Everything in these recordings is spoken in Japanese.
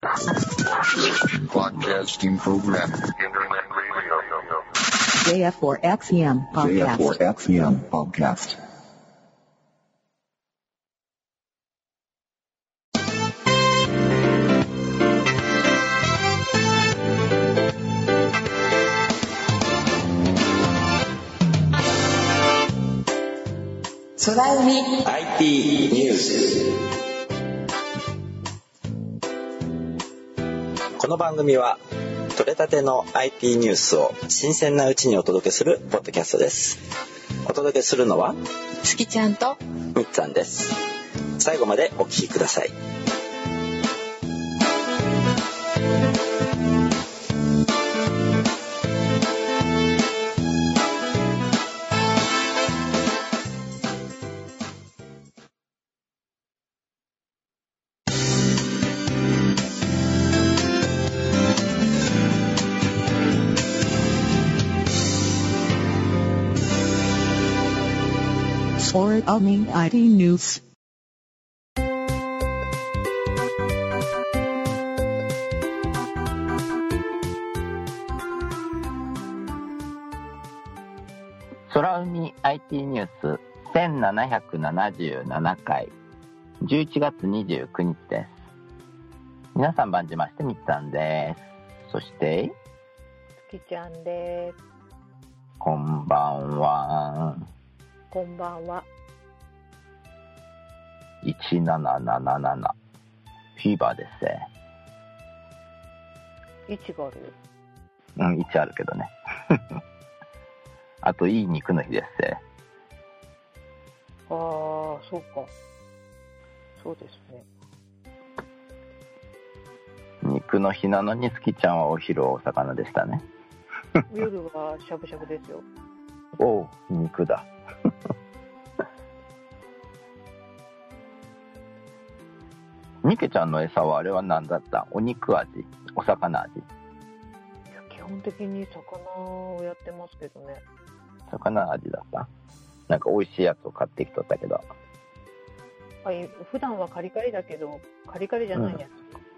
Broadcasting program. Internet radio. JF4XEM podcast. JF4XEM podcast. 空海 IT ニュース。この番組は取れたての IT ニュースを新鮮なうちにお届けするポッドキャストです。お届けするのは月ちゃんとみっつぁんです。最後までお聞きください。 Or IT News. 空海 IT ニュース1777回11月29日です。皆さん晩じましてみっつぁんです。そして月ちゃんです。 こんばんは。 こんばんは。 1777フィーバーですね。 1があるよ。 1あるけどね。あといい肉の日ですね。 ああ、そうか。そうですね。 肉の日なのに月ちゃんはお昼お魚でしたね。 夜はしゃぶしゃぶですよ。 おう、肉だ。ニケちゃんの餌はあれは何だった？お肉味？お魚味？ いや、基本的に魚をやってますけどね。 魚味だった？なんか美味しいやつを買ってきとったけど。 普段はカリカリだけど、カリカリじゃないやつ。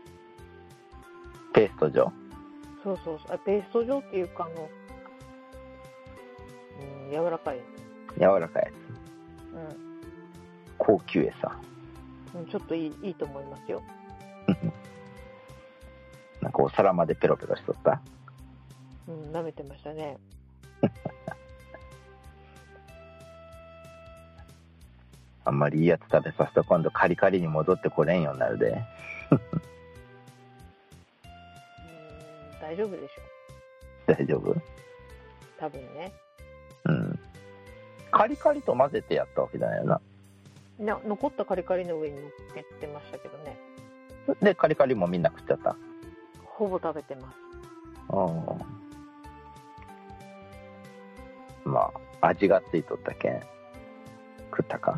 ペースト状？ そうそうそう。ペースト状っていうか柔らかい。 柔らかいやつ。高級餌。 ちょっといいと思いますよ。 なんかお皿までペロペロしとった。 舐めてましたね。 あんまりいいやつ食べさせたら今度カリカリに戻ってこれんようになるで。 大丈夫でしょ。 大丈夫？ 多分ね。 カリカリと混ぜてやったわけじゃないよな。 残ったカリカリの上に乗っけてましたけどね。 でカリカリもみんな食っちゃった？ ほぼ食べてます。 まあ味がついとったけん食ったか。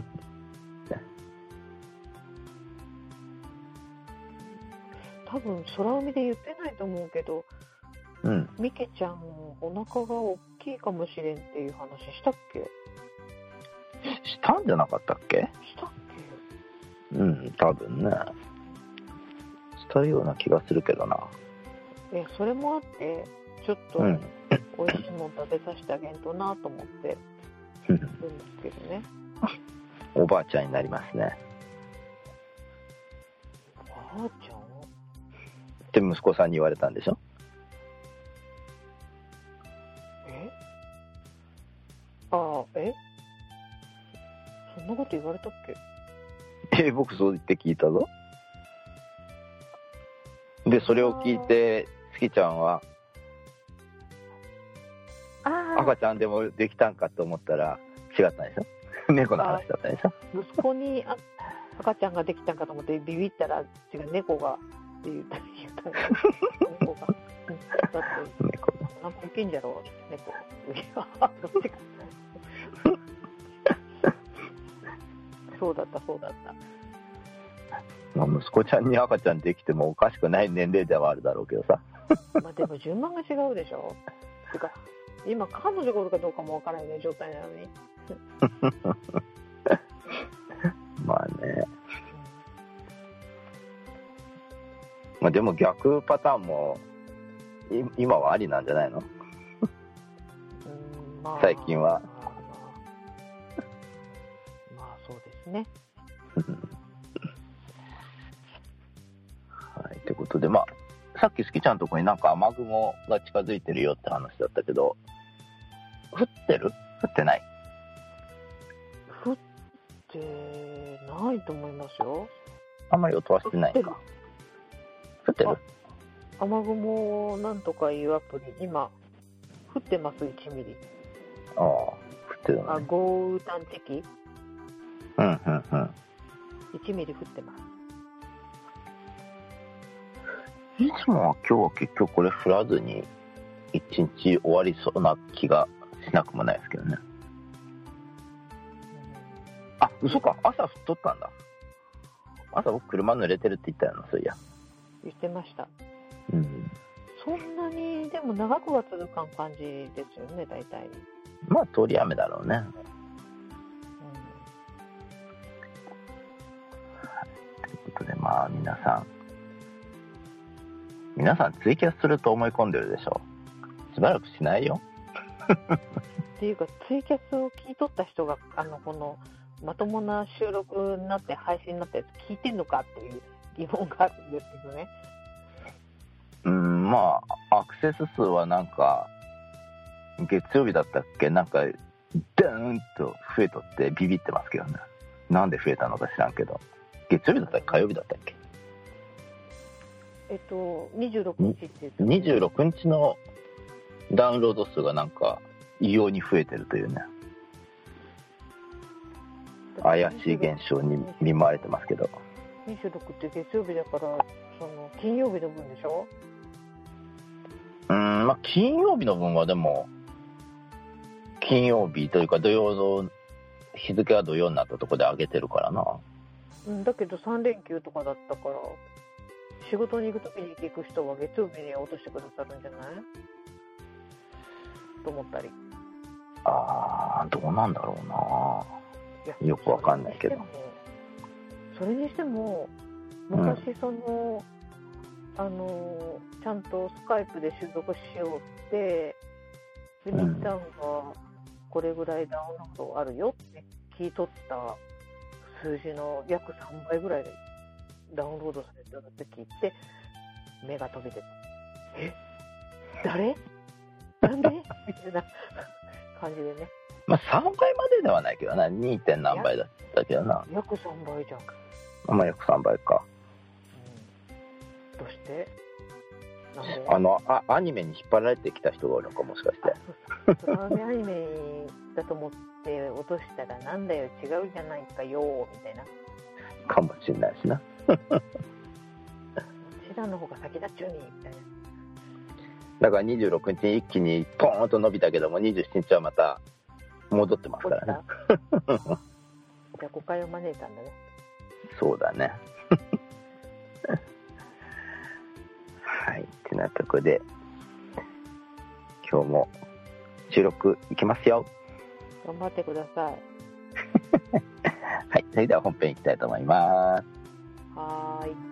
多分空海で言ってないと思うけど、ミケちゃんお腹が大きいかもしれんっていう話したっけ？ したんじゃなかったっけ？ したっけ？多分ね。したような気がするけどな。 それもあってちょっと美味しいもん食べさせてあげんとなと思ってるんですけどね。 おばあちゃんになりますね。 おばあちゃん？ って息子さんに言われたんでしょ？ そんなこと言われたっけ？ 僕そう言って聞いたぞ。でそれを聞いて月ちゃんは赤ちゃんでもできたんかと思ったら違ったんでしょ？猫の話だったでしょ？ 息子に赤ちゃんができたんかと思ってビビったら違う、猫がって言った猫がだって猫なんか大きいんじゃろう猫。どっちかそうだった。 まあ、息子ちゃんに赤ちゃんできてもおかしくない年齢ではあるだろうけどさ。 でも順番が違うでしょ。てか今彼女がおるかどうかもわからない状態なのに。 まあね。 まあでも逆パターンも今はありなんじゃないの？ まあ、 最近は。 まあそうですね。 はい、ということで、まあさっきすきちゃんのところになんか雨雲が近づいてるよって話だったけど、降ってる？降ってない？ 降ってないと思いますよ。 あんまり音はしてないか。降ってる？ 雨雲なんとかいうアプリ、今、降ってます、1ミリ。 ああ、降ってるね。 豪雨探知機、 うん。 1ミリ降ってます。 いつもは今日は結局これ降らずに一日終わりそうな気がしなくもないですけどね。あ、嘘か。朝降っとったんだ。朝僕車濡れてるって言ったよな、そういや。 言ってました。 うん。 そんなにでも長くは続かん感じですよね、大体。 まあ通り雨だろうね。ということで、まあ皆さんツイキャスすると思い込んでるでしょ。しばらくしないよ。 っていうかツイキャスを聞いとった人がこのまともな収録になって配信になったやつ聞いてんのかっていう疑問があるんですけどね。 まあアクセス数はなんか月曜日だったっけ、なんかダーンと増えとってビビってますけどね。なんで増えたのか知らんけど。月曜日だったっけ、火曜日だったっけ。 26日って言って 26日のダウンロード数がなんか異様に増えてるというね、怪しい現象に見舞われてますけど。 26って月曜日だから、その金曜日の分でしょ。 まあ金曜日の分はでも金曜日というか土曜の日付は土曜になったところで上げてるからな。 だけど3連休とかだったから仕事に行くときに聞く人は月曜日に落としてくださるんじゃないと思ったり。 どうなんだろうな。よくわかんないけど。 それにしても昔ちゃんとスカイプで収録しようってでみっちゃんがこれぐらいダウンロードあるよって聞いとった数字の約3倍ぐらいでダウンロードされたって聞いて目が飛び出た。誰なんでみたいな感じでね。 まあ3倍までではないけどな。 2. 何倍だったけどな。 約3倍じゃん。 まあ約3倍か。 どうしてアニメに引っ張られてきた人がおるのか、もしかして。 そうアニメだと思って落としたらなんだよ違うじゃないかよみたいなかもしれないしな。 こちらの方が先だっちゅうにみたいな。 だから26日に一気にポーンと伸びたけども27日はまた戻ってますからね。 じゃあ誤解を招いたんだね。 そうだね。はい、てなとこで今日も収録いきますよ。 頑張ってください。 はい、それでは本編いきたいと思います。 はーい。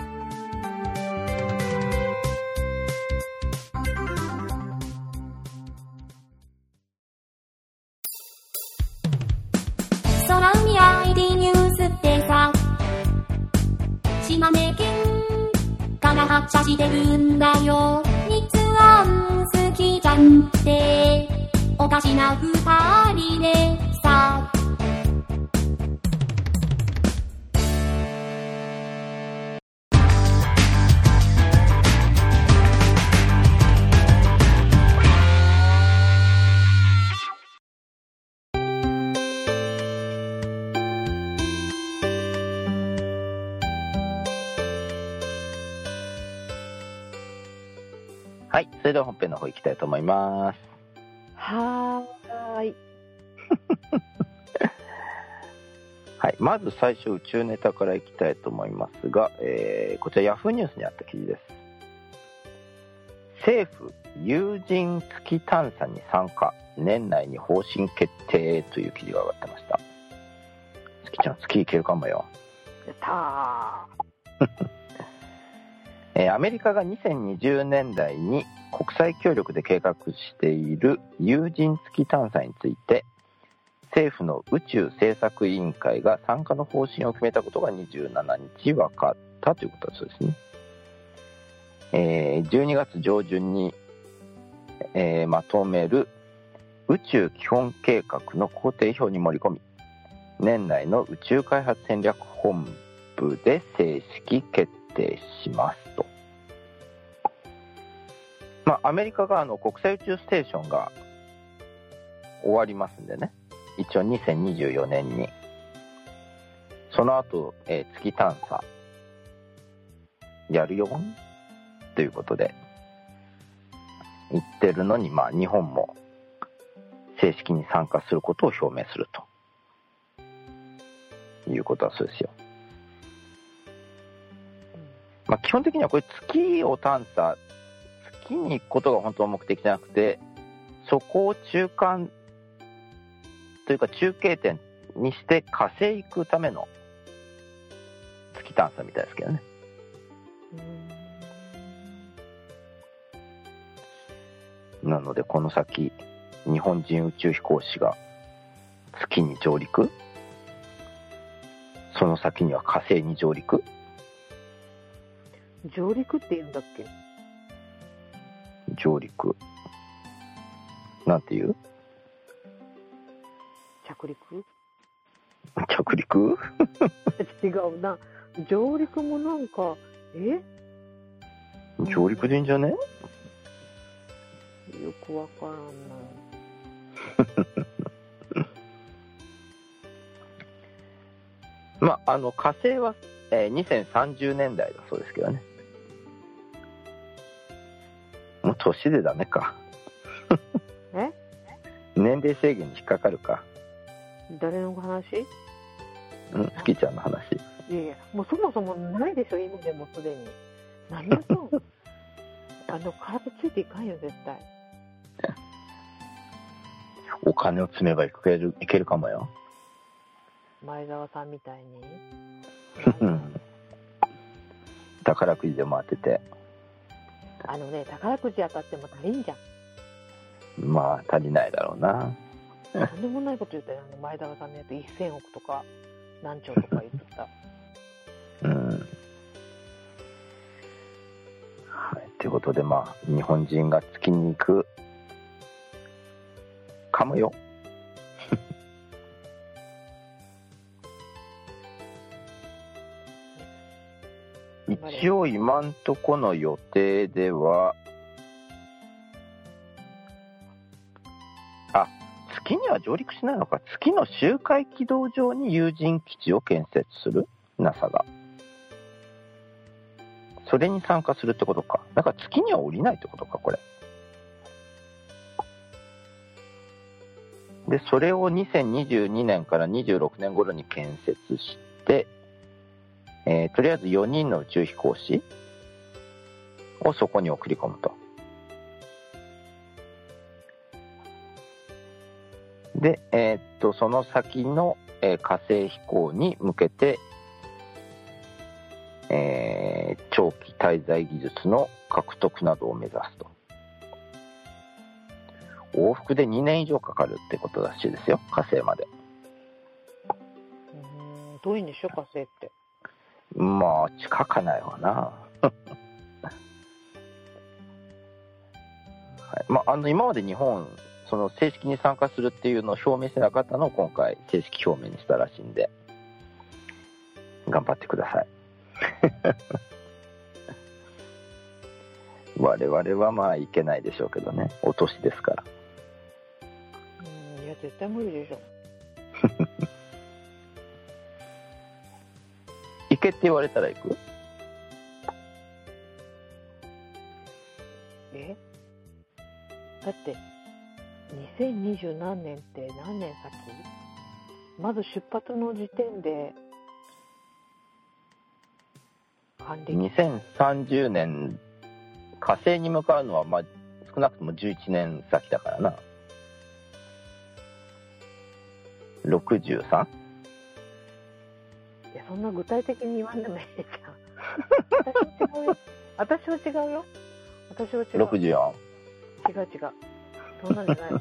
空海 ID ニュースってさ、島根県から発車してるんだよ。日安好きじゃんっておかしな二人でさ。 はい、それでは本編の方行きたいと思います。 はーい。 はい、まず最初宇宙ネタからいきたいと思いますが、こちらヤフーニュースにあった記事です。政府有人月探査に参加、年内に方針決定という記事が上がってました。月ちゃん月行けるかもよ。 やったアメリカが2020年代に国際協力で計画している有人月探査について、政府の宇宙政策委員会が参加の方針を決めたことが27日分かったということだそうですね。12月上旬に、まとめる宇宙基本計画の工程表に盛り込み、年内の宇宙開発戦略本部で正式決定しますと。アメリカが国際宇宙ステーションが終わりますんでね、一応2024年に、その後、月探査やるよということで言ってるのに、日本も正式に参加することを表明するということはそうですよ。基本的にはこれ月を探査、月に行くことが本当の目的じゃなくて、そこを中間というか中継点にして火星行くための月探査みたいですけどね。なのでこの先日本人宇宙飛行士が月に上陸、その先には火星に上陸。 上陸って言うんだっけ？ 上陸なんていう？ 着陸？ 着陸違うな。上陸もなんか上陸でいいんじゃね？よくわからんな。火星は、2030年代だそうですけどね。もう年でダメか。年齢制限に引っかかるか。 誰の話？ 月ちゃんの話。 いやいや、もうそもそもないでしょ、今でもすでに。何やとん体ついていかんよ、絶対。 お金を積めばいけるかもよ。 前澤さんみたいに。 宝くじでも当てて。 宝くじ当たっても足りんじゃん。 足りないだろうな。 とんでもないこと言ったよ、前澤さんのやつ1000億とか何兆とか言ってた。 はい、ということで日本人が月に行くかもよ。一応今んとこの予定では、月には上陸しないのか。月の周回軌道上に有人基地を建設する NASA が、それに参加するってことか。だから月には降りないってことか、これで。それを2022年から26年頃に建設して、とりあえず4人の宇宙飛行士をそこに送り込むと。で、その先の、火星飛行に向けて、長期滞在技術の獲得などを目指すと。往復で2年以上かかるってことらしいですよ、火星まで。 遠いんでしょ、火星って。 近かないわな。はい、今まで日本その正式に参加するっていうのを表明してなかったのを今回正式表明にしたらしいんで、頑張ってください。我々は行けないでしょうけどね、お年ですから。 いや絶対無理でしょ。 行けって言われたら行く？ だって2020何年って何年先？まず出発の時点で還暦。 2030年火星に向かうのは少なくとも11年先だからな。63？ いやそんな具体的に言わんでもいいじゃん。 私は違うよ。私は違う。 64。 違う。そんなんじゃないの。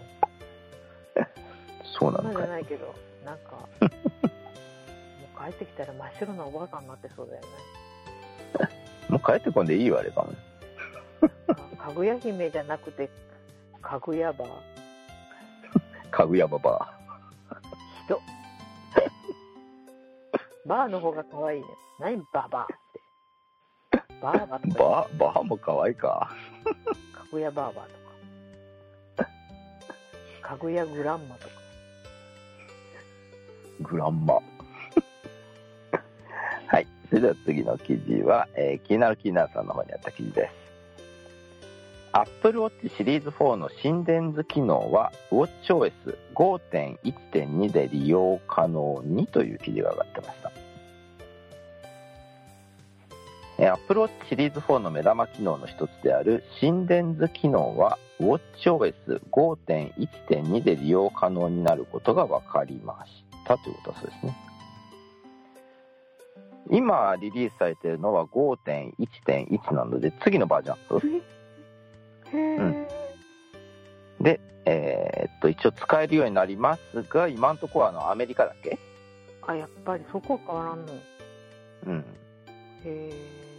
そうなのかい。 そんなんじゃないけど、なんか、もう帰ってきたら真っ白なおばあさんになってそうだよね。 もう帰ってこんでいいわ、あれかもね。 かぐや姫じゃなくて、かぐやば。 かぐやばば。 人。バーの方が可愛いね。何ババーって。バーバとか。 バーも可愛いか。 かぐやバーバとか。かぐやグランマとか。 グランマ。はい。それでは次の記事は、気になるさんの方にあった記事です。Apple Watch シリーズ4の心電図機能は WatchOS 5.1.2 で利用可能にという記事が上がってました。Apple Watch シリーズ4の目玉機能の一つである心電図機能は WatchOS 5.1.2 で利用可能になることが分かりましたということだそうですね。今リリースされているのは 5.1.1 なので次のバージョンアップで、一応使えるようになりますが、今のところアメリカだっけ？ あ、やっぱりそこは変わらんの。 うん。 へ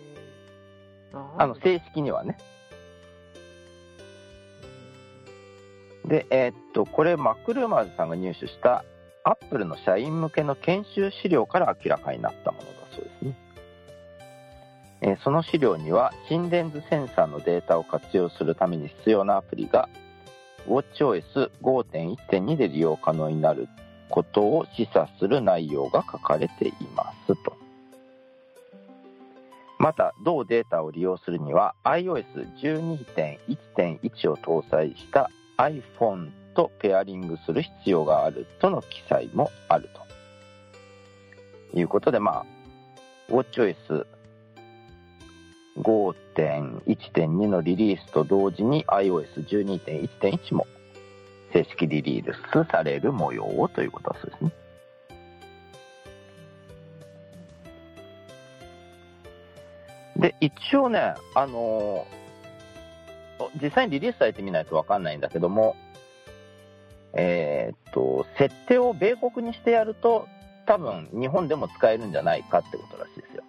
正式にはね。で、これマクルーマーズさんが入手したアップルの社員向けの研修資料から明らかになったものだそうですね。その資料には心電図センサーのデータを活用するために必要なアプリが WatchOS 5.1.2 で利用可能になることを示唆する内容が書かれていますと。また同データを利用するには iOS12.1.1 を搭載した iPhone とペアリングする必要があるとの記載もあるということで、WatchOS5.1.2 のリリースと同時に iOS12.1.1 も正式リリースされる模様ということだそうですね。で、一応ね、実際にリリースされてみないと分かんないんだけども、設定を米国にしてやると多分日本でも使えるんじゃないかってことらしいですよ。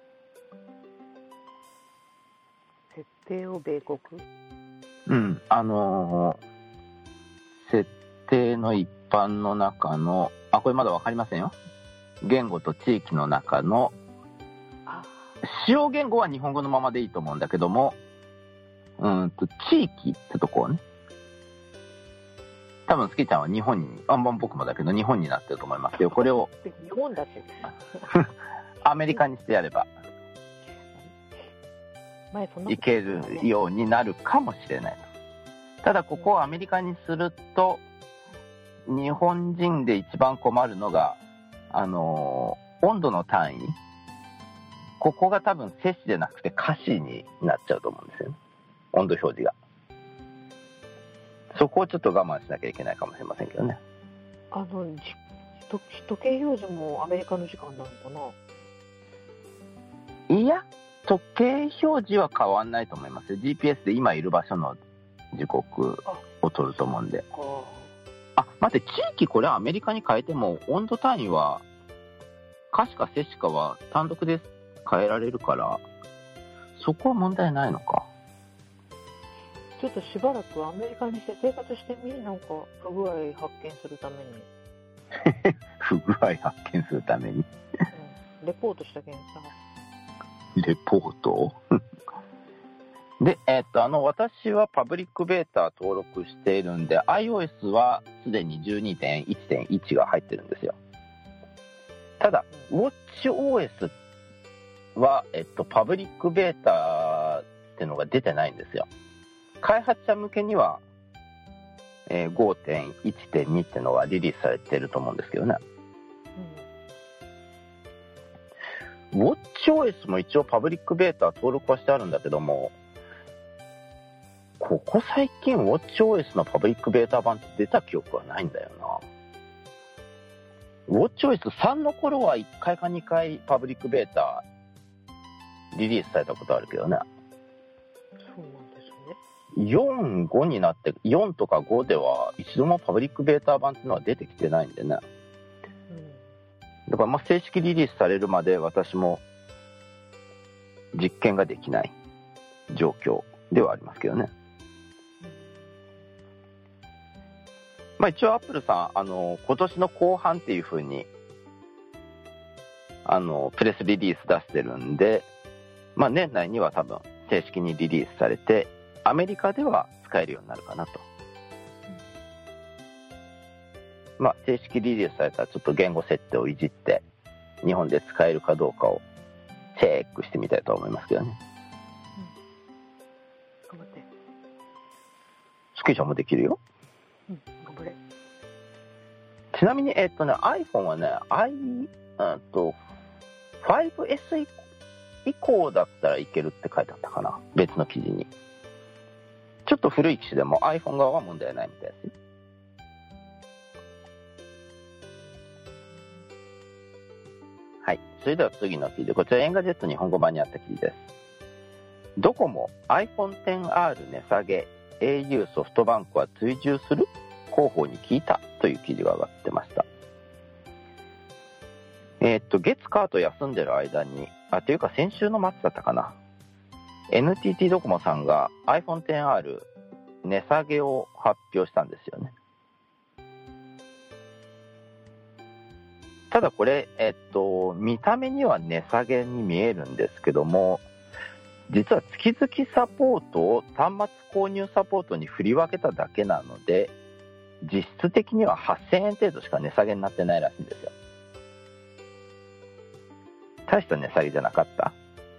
設定を米国？ うん、設定の一般の中の、これまだ分かりませんよ。言語と地域の中の、使用言語は日本語のままでいいと思うんだけども、地域ってとこをね、多分スキちゃんは日本に、僕もだけど日本になってると思いますよ。これを日本だってアメリカにしてやればいけるようになるかもしれない。ただここをアメリカにすると日本人で一番困るのが温度の単位、ここが多分摂氏でなくて華氏になっちゃうと思うんですよね、温度表示が。そこをちょっと我慢しなきゃいけないかもしれませんけどね。 時計表示もアメリカの時間なのかな？ いや、時計表示は変わんないと思いますよ。 GPS で今いる場所の時刻を取ると思うんで。待って、地域これアメリカに変えても温度単位は華氏か摂氏かは単独で変えられるから、そこは問題ないのか。 ちょっとしばらくアメリカにして生活してみ、なんか不具合発見するために不具合発見するために、 レポートしたけんさ。 レポートで、私はパブリックベータ登録しているんで iOS はすでに 12.1.1 が入ってるんですよ。ただ WatchOS は、パブリックベータってのが出てないんですよ。開発者向けには、5.1.2 ってのはリリースされてると思うんですけどね。WatchOS も一応パブリックベータ登録はしてあるんだけども、ここ最近 WatchOS のパブリックベータ版って出た記憶はないんだよな。WatchOS3 の頃は1回か2回パブリックベータリリースされたことあるけどね。 そうなんですね。 4、5になって、4とか5では一度もパブリックベータ版っていうのは出てきてないんでね。だからまあ正式リリースされるまで私も実験ができない状況ではありますけどね。まあ一応アップルさん、今年の後半っていう風に、プレスリリース出してるんで、まあ年内には多分正式にリリースされて、アメリカでは使えるようになるかなと。まあ正式リリースされたらちょっと言語設定をいじって、日本で使えるかどうかをチェックしてみたいと思いますけどね。 頑張って。 スキーちゃんもできるよ。 頑張れ。 ちなみに、iPhone はね、5S 以降だったらいけるって書いてあったかな。別の記事に。ちょっと古い機種でも iPhone 側は問題ないみたいですよ。はい。それでは次の記事。こちらエンガジェット日本語版にあった記事です。ドコモ iPhone XR 値下げ、au ソフトバンクは追従する？広報に聞いたという記事が上がってました。月火と休んでる間に、というか先週の末だったかな。NTT ドコモさんが iPhone XR 値下げを発表したんですよね。ただこれ、見た目には値下げに見えるんですけども、実は月々サポートを端末購入サポートに振り分けただけなので、実質的には8000円程度しか値下げになってないらしいんですよ。大した値下げじゃなかった？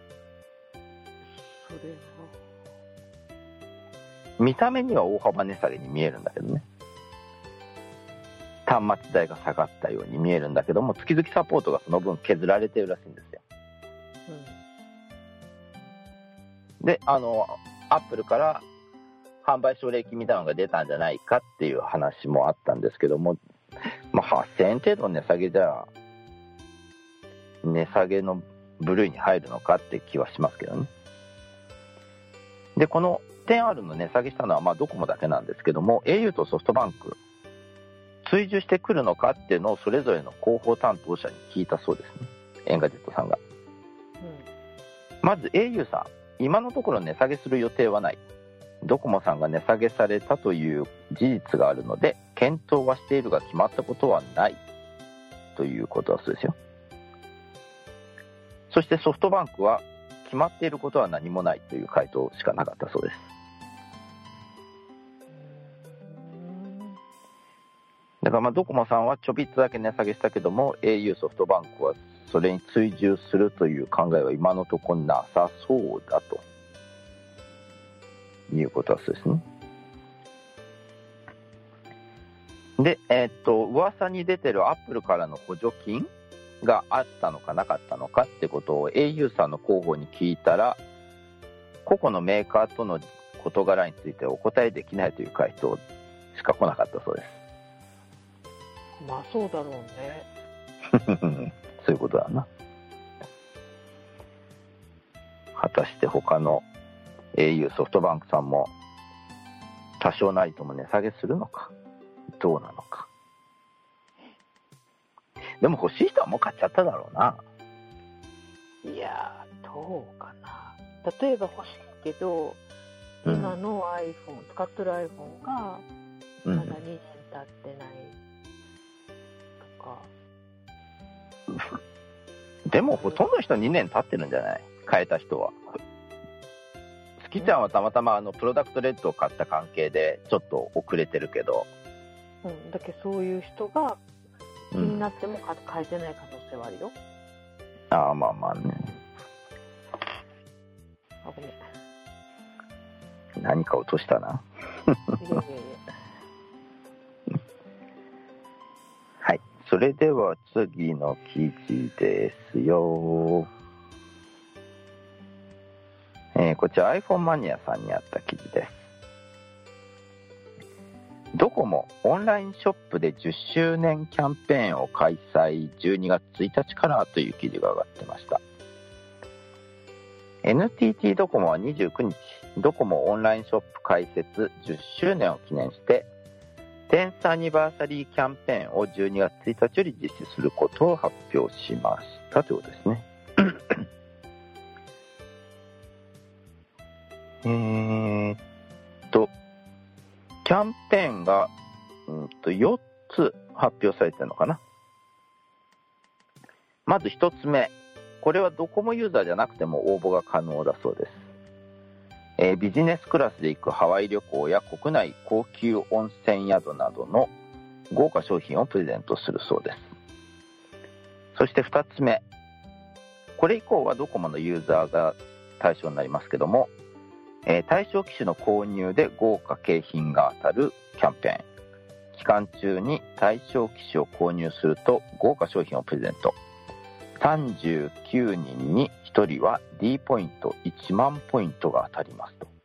それは見た目には大幅値下げに見えるんだけどね。端末代が下がったように見えるんだけども、月々サポートがその分削られてるらしいんですよ。で、アップルから販売奨励金みたいなのが出たんじゃないかっていう話もあったんですけども、まあ、8000円程度の値下げじゃ値下げの部類に入るのかって気はしますけどね。で、この 10R の値下げしたのはまあドコモだけなんですけども、au とソフトバンク追従してくるのかっていうのをそれぞれの広報担当者に聞いたそうですね、エンガジェットさんが。まず au さん、今のところ値下げする予定はない。ドコモさんが値下げされたという事実があるので、検討はしているが決まったことはないということだそうですよ。そしてソフトバンクは決まっていることは何もないという回答しかなかったそうです。だからまあドコモさんはちょびっとだけ値下げしたけども、 au ソフトバンクはそれに追従するという考えは今のところなさそうだということはそうですね。で、噂に出てるアップルからの補助金があったのかなかったのかってことを au さんの広報に聞いたら、個々のメーカーとの事柄についてお答えできないという回答しか来なかったそうです。 まあそうだろうね。 そういうことだな。果たして他の au ソフトバンクさんも多少なりとも値下げするのかどうなのか。でも欲しい人はもう買っちゃっただろうな。 いやー、どうかな。例えば欲しいけど、今の iPhone、使ってる iPhone がまだ2年経ってないとか。 でもほとんどの人2年経ってるんじゃない？変えた人は。好きちゃんはたまたまプロダクトレッドを買った関係でちょっと遅れてるけど。 だけどそういう人が気になっても変えてない可能性はあるよ。 ああ、まあまあね。 あ、ごめん。 何か落としたな。はい。それでは次の記事ですよ。こちら iPhone マニアさんにあった記事です。ドコモオンラインショップで10周年キャンペーンを開催、12月1日からという記事が上がってました。 NTT ドコモは29日、ドコモオンラインショップ開設10周年を記念して、10th アニバーサリーキャンペーンを12月1日より実施することを発表しましたということですね。キャンペーンが4つ発表されてるのかな。まず1つ目、これはドコモユーザーじゃなくても応募が可能だそうです。ビジネスクラスで行くハワイ旅行や国内高級温泉宿などの豪華商品をプレゼントするそうです。そして2つ目、これ以降はドコモのユーザーが対象になりますけども、対象機種の購入で豪華景品が当たるキャンペーン。期間中に対象機種を購入すると豪華商品をプレゼント。39人に1人は D ポイント1万ポイントが当たりますと。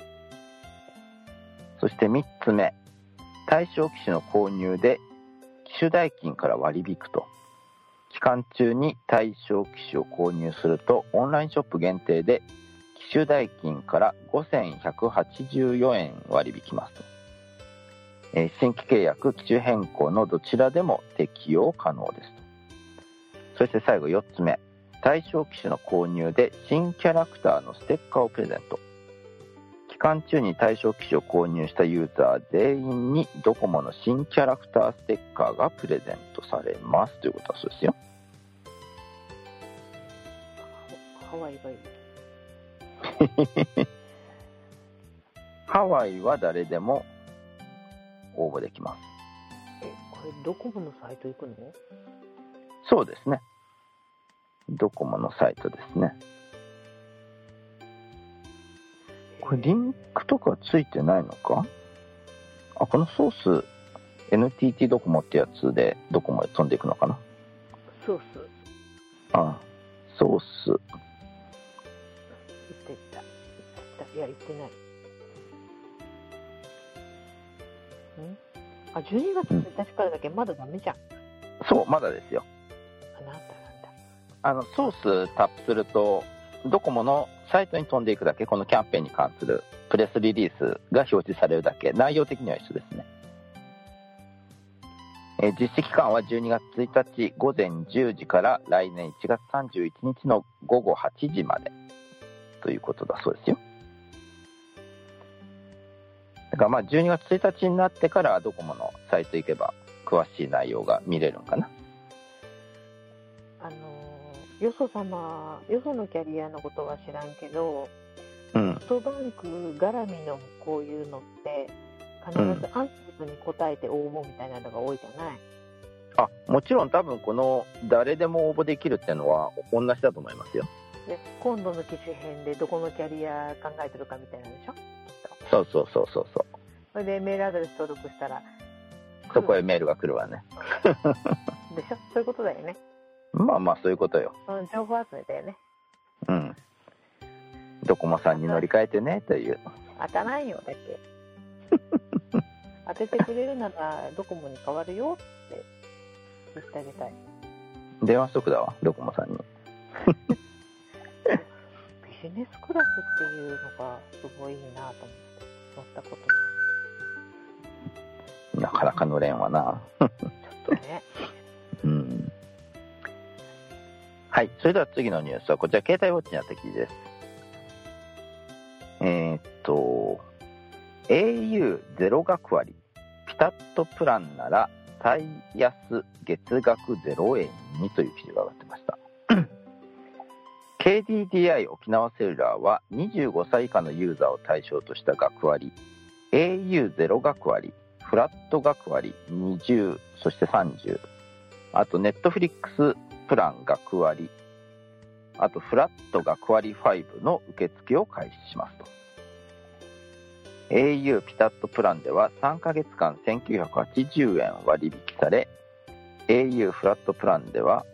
そして3つ目、対象機種の購入で機種代金から割り引くと。期間中に対象機種を購入するとオンラインショップ限定で機種代金から5184円割り引きますと。新規契約、機種変更のどちらでも適用可能ですと。そして最後4つ目、対象機種の購入で新キャラクターのステッカーをプレゼント。期間中に対象機種を購入したユーザー全員にドコモの新キャラクターステッカーがプレゼントされますということだそうですよ。 ハワイがいい。 ハワイは誰でも応募できます。 これドコモのサイト行くの？ そうですね。ドコモのサイトですね。これリンクとかついてないのか？あ、このソース NTT ドコモってやつでドコモへ飛んでいくのかな？ ソース。 あ、ソース。 行ったいや行ってない。あ、12月1日からだけまだダメじゃん。 そう、まだですよ。ソースタップするとドコモのサイトに飛んでいくだけ、このキャンペーンに関するプレスリリースが表示されるだけ、内容的には一緒ですね。実施期間は12月1日午前10時から来年1月31日の午後8時までということだそうですよ。だから12月1日になってからドコモのサイト行けば詳しい内容が見れるのかな。 よそのキャリアのことは知らんけど、ソフトバンク絡みのこういうのって必ずアンケートに答えて応募みたいなのが多いじゃない？ あ、もちろん多分この誰でも応募できるっていうのは同じだと思いますよ。 で、今度の機種編でどこのキャリア考えてるかみたいなんでしょ？ そう。 それでメールアドレス登録したらそこへメールが来るわね。 でしょ？そういうことだよね。 まあそういうことよ。 情報集めだよね。 ドコモさんに乗り換えてねという。 当たらんよだって当ててくれるならドコモに変わるよって言ってあげたい。 電話しとくだわ、ドコモさんに。 ビジネスクラスっていうのがすごいいいなと思って乗ったことない。 なかなか乗れんわな。 ちょっとね。 はい、それでは次のニュースはこちら、携帯ウォッチにあった記事です。au ゼロ学割ピタッとプランなら最安月額0円にという記事が上がってました。KDDI 沖縄セルラーは25歳以下のユーザーを対象とした学割 au ゼロ学割、フラット学割20、そして30、あとネットフリックスプラン学割、あとフラット学割5の受付を開始しますと。au ピタッとプランでは3ヶ月間1980円割引され、au フラットプランでは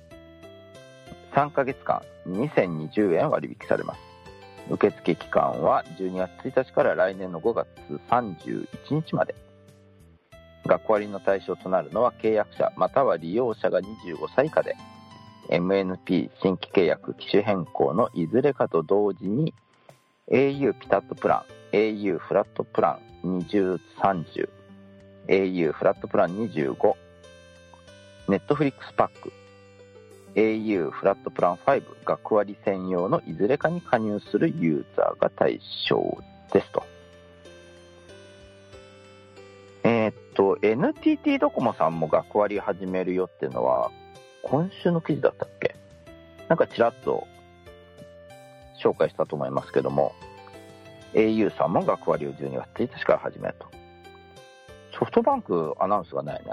3ヶ月間2020円割引されます。受付期間は12月1日から来年の5月31日まで。学割の対象となるのは契約者または利用者が25歳以下で、 MNP 新規契約機種変更のいずれかと同時に au ピタッとプラン、au フラットプラン2030、au フラットプラン25、ネットフリックスパック、au フラットプラン5学割専用のいずれかに加入するユーザーが対象ですと。NTT ドコモさんも学割始めるよっていうのは今週の記事だったっけ？なんかちらっと紹介したと思いますけども、 au さんも学割を12月1日から始めると。ソフトバンクアナウンスがないね。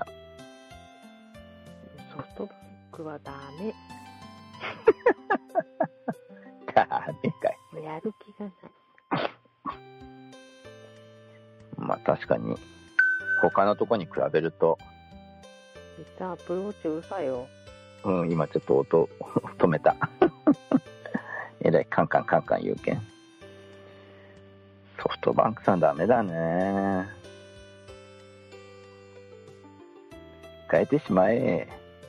ソフトバンクはダメ。 ダメかい。 やる気がない。 まあ確かに他のとこに比べると、 めっちゃアプローチうるさいよ。 今ちょっと音止めた。えらいカンカンカンカン言うけん。ソフトバンクさんダメだね。変えてしまえ。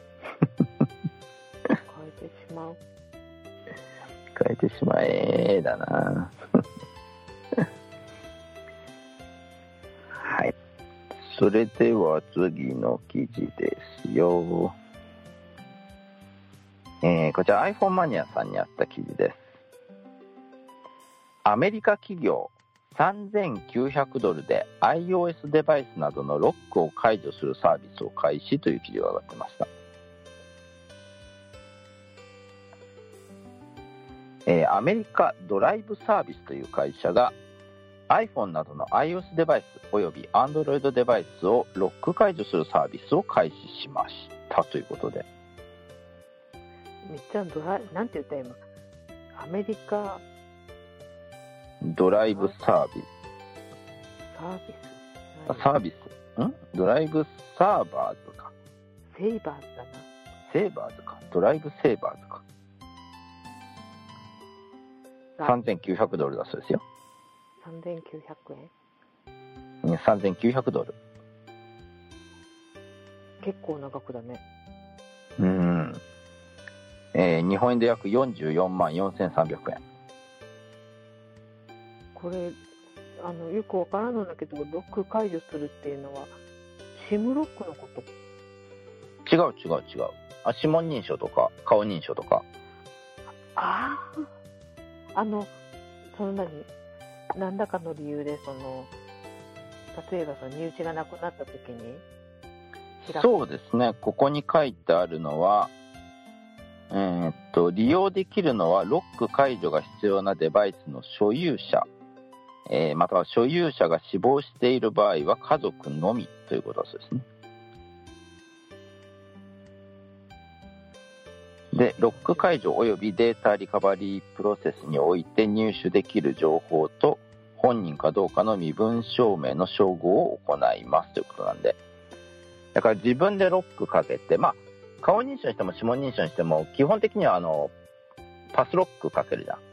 変えてしまう。 変えてしまえだな。はい。それでは次の記事ですよ。こちら iPhone マニアさんにあった記事です。アメリカ企業$3,900で iOS デバイスなどのロックを解除するサービスを開始という記事が上がってました。アメリカドライブサービスという会社が iPhone などの iOS デバイスおよび Android デバイスをロック解除するサービスを開始しましたということで、 めっちゃなんて言った今。アメリカドライブサービスドライブサーバーズか。 セイバーズだな。 セーバーズか。ドライブセーバーズか。$3,900だそうですよ。 $3,900円。 $3,900。 結構な額だね。 日本円で約444,300円。 これよくわからないんだけど、ロック解除するっていうのは SIM ロックのこと？ 違う。指紋認証とか顔認証とか。 その何らかの理由で例えば身内が亡くなった時に。 そうですね。ここに書いてあるのは、利用できるのはロック解除が必要なデバイスの所有者、または所有者が死亡している場合は家族のみということだそうですね。で、ロック解除及びデータリカバリープロセスにおいて入手できる情報と本人かどうかの身分証明の照合を行いますということなんで、だから自分でロックかけて、顔認証にしても指紋認証にしても基本的にはパスロックかけるじゃ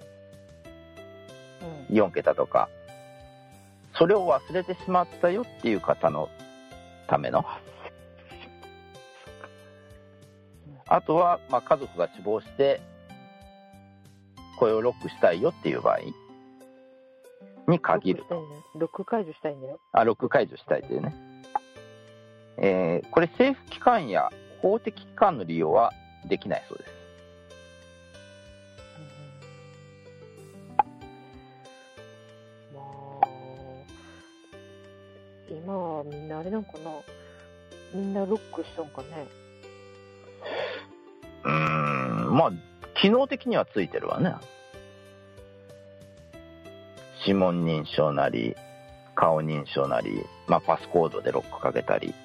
ん、4桁とか。それを忘れてしまったよっていう方のための。あとは、家族が死亡してこれをロックしたいよっていう場合に限ると。 ロック解除したいんだよ。 ロック解除したいというね。これ政府機関や公的機関の利用はできないそうです。 今はみんなあれなんかな、みんなロックしとんかね。 機能的にはついてるわね。指紋認証なり顔認証なり、パスコードでロックかけたり。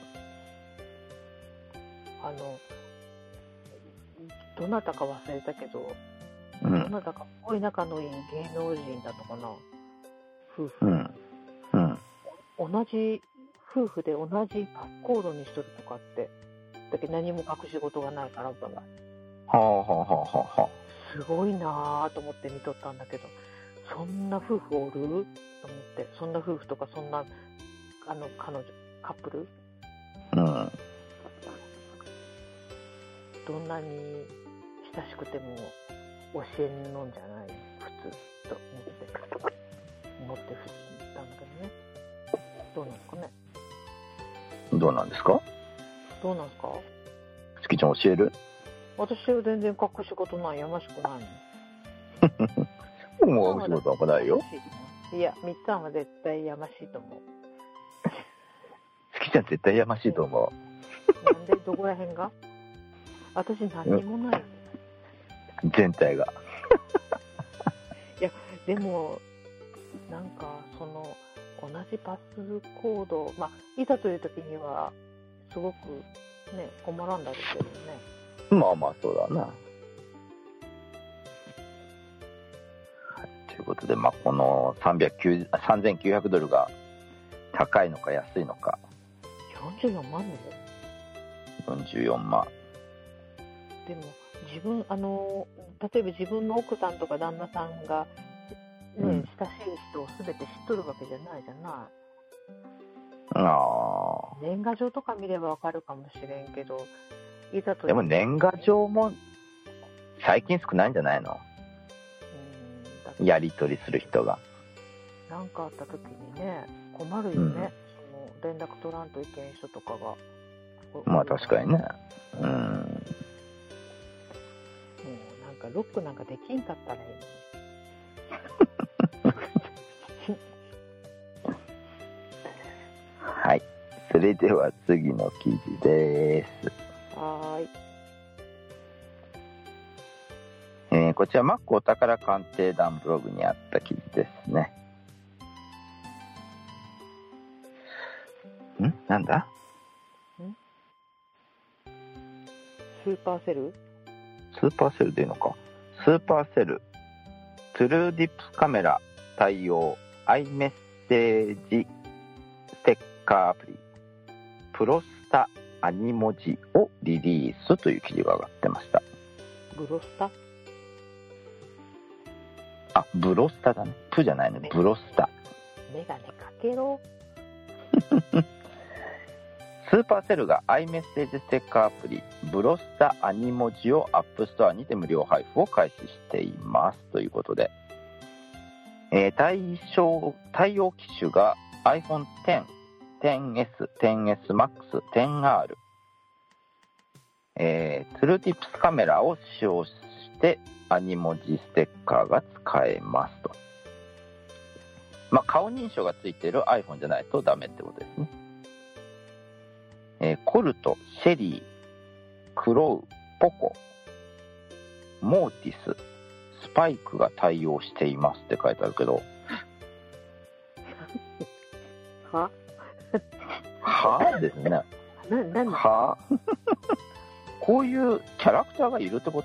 どなたか忘れたけど、どなたかすごい仲のいい芸能人だとかな、夫婦、同じ夫婦で同じパスコードにしとるとかって、だけど何も隠し事がないからお互い。すごいなぁと思って見とったんだけど、そんな夫婦おると思って、そんな夫婦とかそんな彼女カップル、どんなに親しくても教えんのんじゃない普通と思って振ったんだけどね。どうなんですかね。 どうなんですか？ どうなんですか？ 月ちゃん教える？ 私は全然隠し事ない、やましくないの。もう隠し事はもないよ。 いや、みっつぁんは絶対やましいと思う。 月ちゃん絶対やましいと思う。 なんでどこら辺が？私何にもない。 全体が。 いや、でも、なんか、その、同じパスコード、まあ、いざという時には、すごくね、困らんだろうけどね。 まあまあ、そうだな。はい、ということで、まあ、この3900ドルが高いのか安いのか。 44万の 44万。 でも、例えば自分の奥さんとか旦那さんが、ね、親しい人を全て知っとるわけじゃないじゃない。 ああ。 年賀状とか見ればわかるかもしれんけど、いざとでも年賀状も最近少ないんじゃないの？やり取りする人が。 なんかあった時にね、困るよね。その連絡取らんといけん人とかが。 まあ確かにね。 もうなんかロックなんかできんかったらいいのに。 はい。それでは次の記事です。 はーい。こちらマックお宝鑑定団ブログにあった記事ですね。なんだ？ スーパーセル？ スーパーセルでいいのか。スーパーセルトゥルーディップスカメラ対応 iMessage ステッカーアプリプロスタアニ文字をリリースという記事が上がってました。 ブロスタ？ あ、ブロスタだね。プじゃないね。ブロスタ。 メガネかけろ。 スーパーセルが iMessage ステッカーアプリブロスタアニ文字を App Store にて無料配布を開始していますということで、対応機種が iPhone X、XS、XS Max、XR、トゥルーティップスカメラを使用してアニ文字ステッカーが使えますと。まあ、顔認証がついている iPhone じゃないとダメってことですね。コルト、シェリー、クロウ、ポコ、モーティス、スパイクが対応していますって書いてあるけど。 は？ はですね。はこういうキャラクターがいるってこと？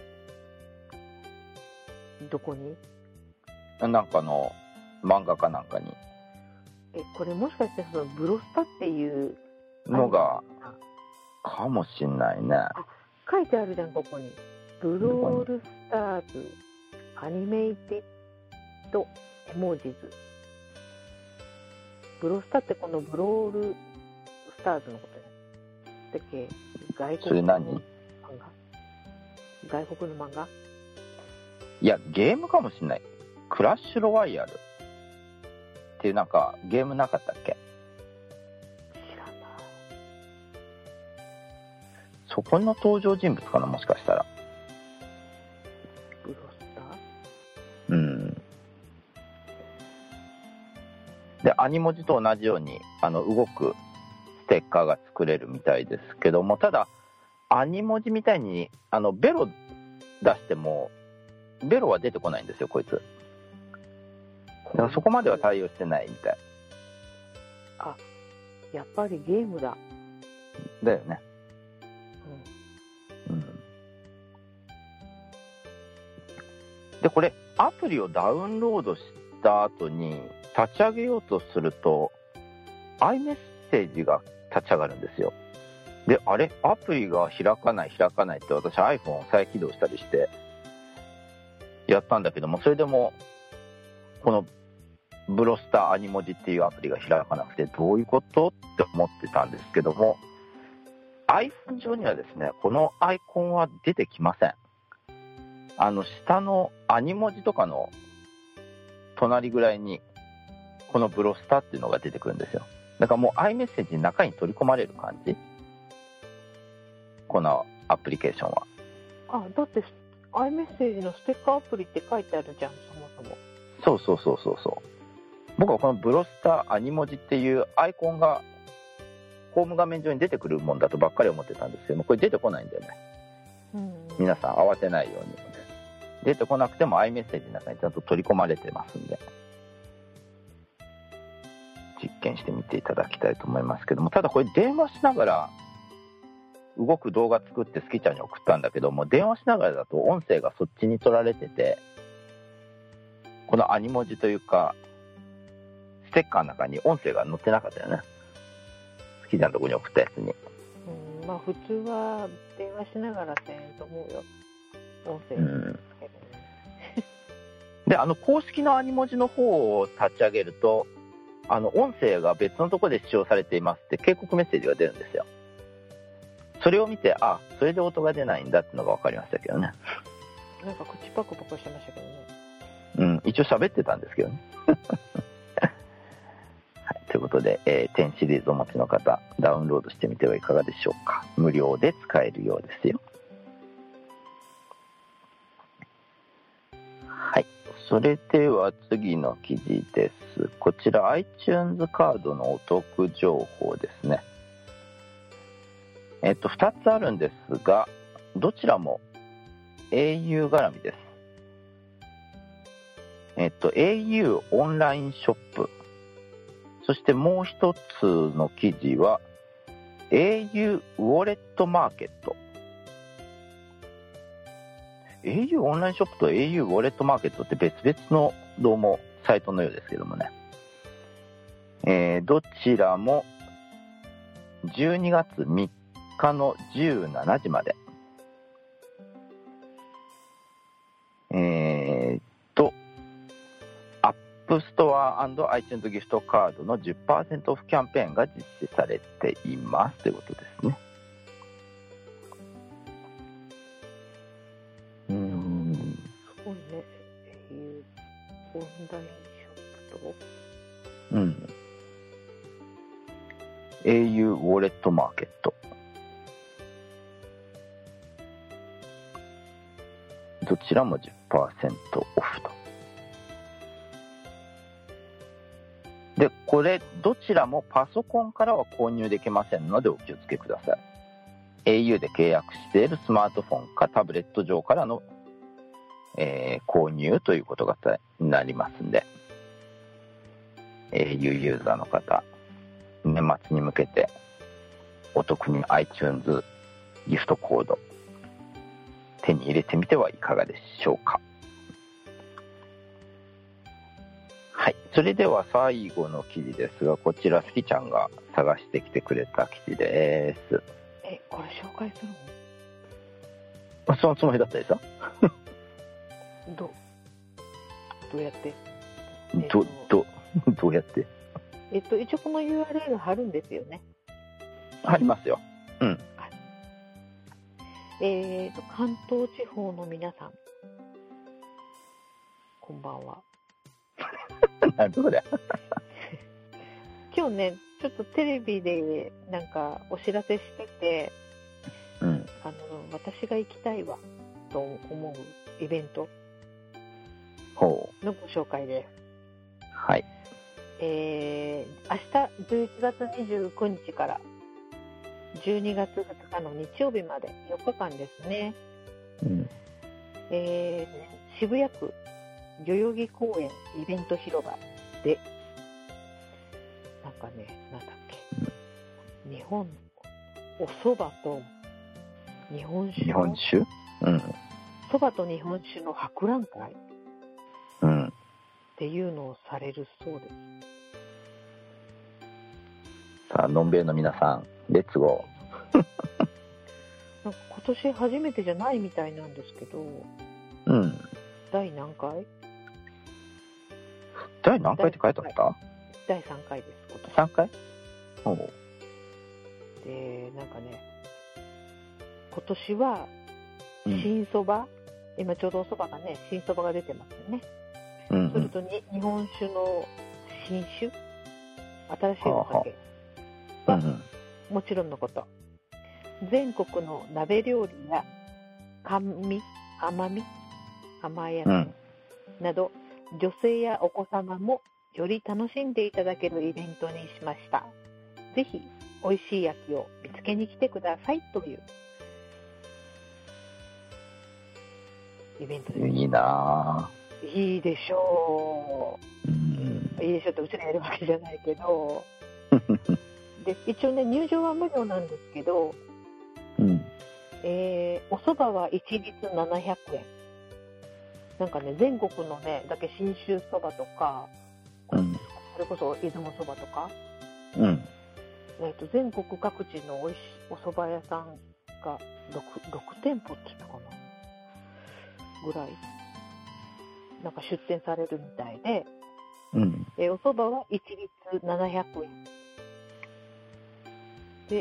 どこに？ なんかの漫画かなんかに。 これもしかしてそのブロスタっていうのがかもしんないね。 書いてあるじゃん、ここに。ブロールスターズアニメイテッドエモージズ。ブロスタってこのブロールスターズのことね。だっけ、外国の漫画？ それ何？ 外国の漫画？ いや、ゲームかもしんない。クラッシュロワイヤルっていうなんかゲームなかったっけ？そこの登場人物かな、もしかしたら。 ブロスター？ ー？ で、アニ文字と同じように動くステッカーが作れるみたいですけども、ただアニ文字みたいにベロ出してもベロは出てこないんですよ、こいつ。だからそこまでは対応してないみたい。 あ、やっぱりゲームだ。 だよね。で、これアプリをダウンロードした後に立ち上げようとすると iMessage が立ち上がるんですよ。で、あれアプリが開かないって私 iPhone を再起動したりしてやったんだけども、それでもこのブロスターアニ文字っていうアプリが開かなくて、どういうことって思ってたんですけども、iPhone 上にはですね、このアイコンは出てきません。 下のアニ文字とかの隣ぐらいにこのブロスタっていうのが出てくるんですよ。だからもう iMessage の中に取り込まれる感じ、このアプリケーションは。 あ、だって iMessage のステッカーアプリって書いてあるじゃん、そもそも。 そう僕はこのブロスタアニ文字っていうアイコンがホーム画面上に出てくるもんだとばっかり思ってたんですけども、これ出てこないんだよね。皆さん慌てないように。出てこなくても iMessage の中にちゃんと取り込まれてますんで、実験してみていただきたいと思いますけども、ただこれ電話しながら動く動画作ってスキちゃんに送ったんだけども、電話しながらだと音声がそっちに取られてて、このアニ文字というかステッカーの中に音声が載ってなかったよね。スキちゃんのとこに送ったやつに。 まあ普通は電話しながらせんと思うよ、音声。 で、公式のアニ文字の方を立ち上げると、音声が別のところで使用されていますって警告メッセージが出るんですよ。それを見て、あ、それで音が出ないんだっていうのが分かりましたけどね。 なんか口パクパクしてましたけどね。 一応喋ってたんですけどね。はい、ということで、10シリーズお持ちの方、ダウンロードしてみてはいかがでしょうか。無料で使えるようですよ。はい、それでは次の記事です。こちら iTunes カードのお得情報ですね。2つあるんですが、どちらも au 絡みです。au オンラインショップ、そしてもう一つの記事は au ウォレットマーケット。au オンラインショップと au ウォレットマーケットって別々のどうもサイトのようですけどもね、どちらも12月3日の17時まで、App Store & iTunes ギフトカードの 10% オフキャンペーンが実施されていますということですね。 そうね。オンラインショップと au ウォレットマーケット、どちらも 10% オフと。で、これどちらもパソコンからは購入できませんのでお気をつけください。au で契約しているスマートフォンかタブレット上からの、購入ということがなりますんで、au ユーザーの方、年末に向けてお得に iTunes ギフトコード手に入れてみてはいかがでしょうか。はい、それでは最後の記事ですが、こちらスキちゃんが探してきてくれた記事です。 これ紹介するの？そのつもりだったでしょ。 どうやって？ どうやって？ 一応この URL 貼るんですよね。 貼りますよ。 関東地方の皆さん、こんばんは。 なるほど。 今日ね、ちょっとテレビでなんかお知らせしてて、私が行きたいわと思うイベントのご紹介です。 はい。 明日11月29日から12月2日の日曜日まで4日間ですね。渋谷区代々木公園イベント広場で、なんかね、なんだっけ、日本お蕎麦と日本酒蕎麦と日本酒の博覧会っていうのをされるそうです。 さあ、のんべえの皆さん、レッツゴー。 なんか今年初めてじゃないみたいなんですけど、第何回？ 第何回って書いてあった？ 第3回です。今年3回？ で、なんかね、今年は新そば、 今ちょうどお蕎麦がね、新蕎麦が出てますよね。 うんそれと日本酒の新酒、新しいお酒はもちろんのこと、全国の鍋料理や甘やなど、女性やお子様もより楽しんでいただけるイベントにしました。ぜひ美味しい焼きを見つけに来てくださいというイベントです。 いいなぁ。 いいでしょう。いいでしょうってうちらやるわけじゃないけどで一応ね、入場は無料なんですけど、お蕎麦は一律700円。なんかね、全国のね、だけ信州そばとか、それこそ出雲そばとか、全国各地のおいしいお蕎麦屋さんが 6店舗って言ったかなぐらいなんか出店されるみたいで、お蕎麦は一律700円で、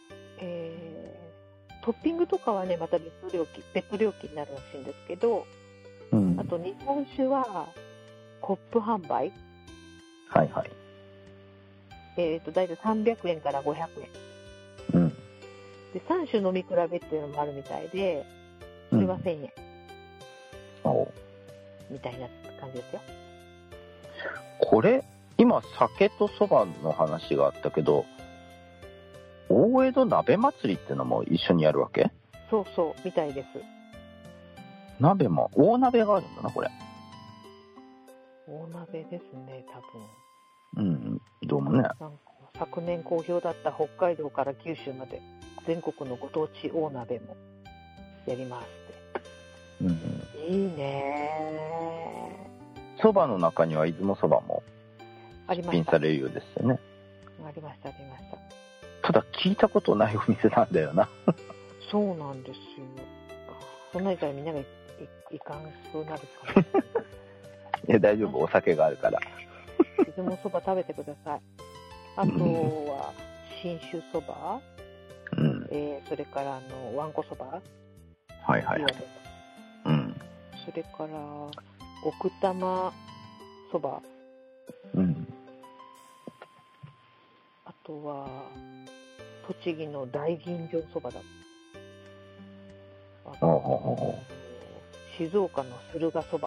トッピングとかはね、また別料金になるらしいんですけど、あと日本酒はコップ販売、 はいはい。 だいたい300円から500円。で、3種飲み比べっていうのもあるみたいで、それは1000円。みたいな感じですよ。 これ、今、酒とそばの話があったけど、大江戸鍋祭りってのも一緒にやるわけ？ そうそう、みたいです。 鍋も、大鍋があるんだな、これ。 大鍋ですね、多分。どうもね。 なんか昨年好評だった北海道から九州まで全国のご当地大鍋もやりますって。いいね。 そばの中には出雲そばも出品されるようですよね。 ありました、ありました。 ただ聞いたことないお店なんだよな。 そうなんですよ。そんなにからみんながいかんそうなるかも。 大丈夫、お酒があるから。 出雲そば食べてください。あとは信州そば、それからわんこそば、 はいはいはい。 それから奥多摩そば、あとは栃木の大吟醸そばだ。あと静岡の駿河そば、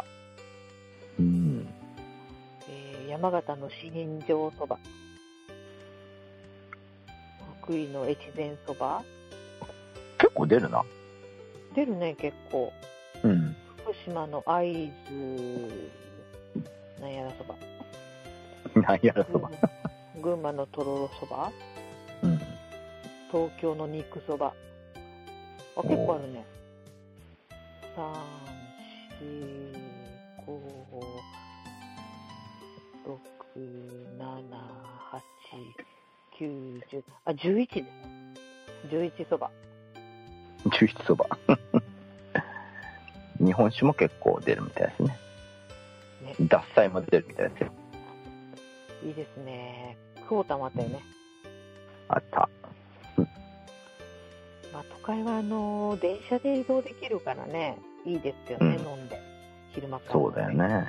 山形の四人城そば、福井の越前そば。 結構出るな。 出るね、結構。福島の会津なんやらそば、 なんやらそば、 群馬のとろろそば、東京の肉そば。結構あるね。3、4、5、6、7、8、9、10、11です。11そば。 11そば。日本酒も結構出るみたいですね。獺祭も出るみたいですよ。 いいですね。クオータもあったよね。 あった。 都会は電車で移動できるからね、いいですよね、飲んで。昼間から、 そうだよね。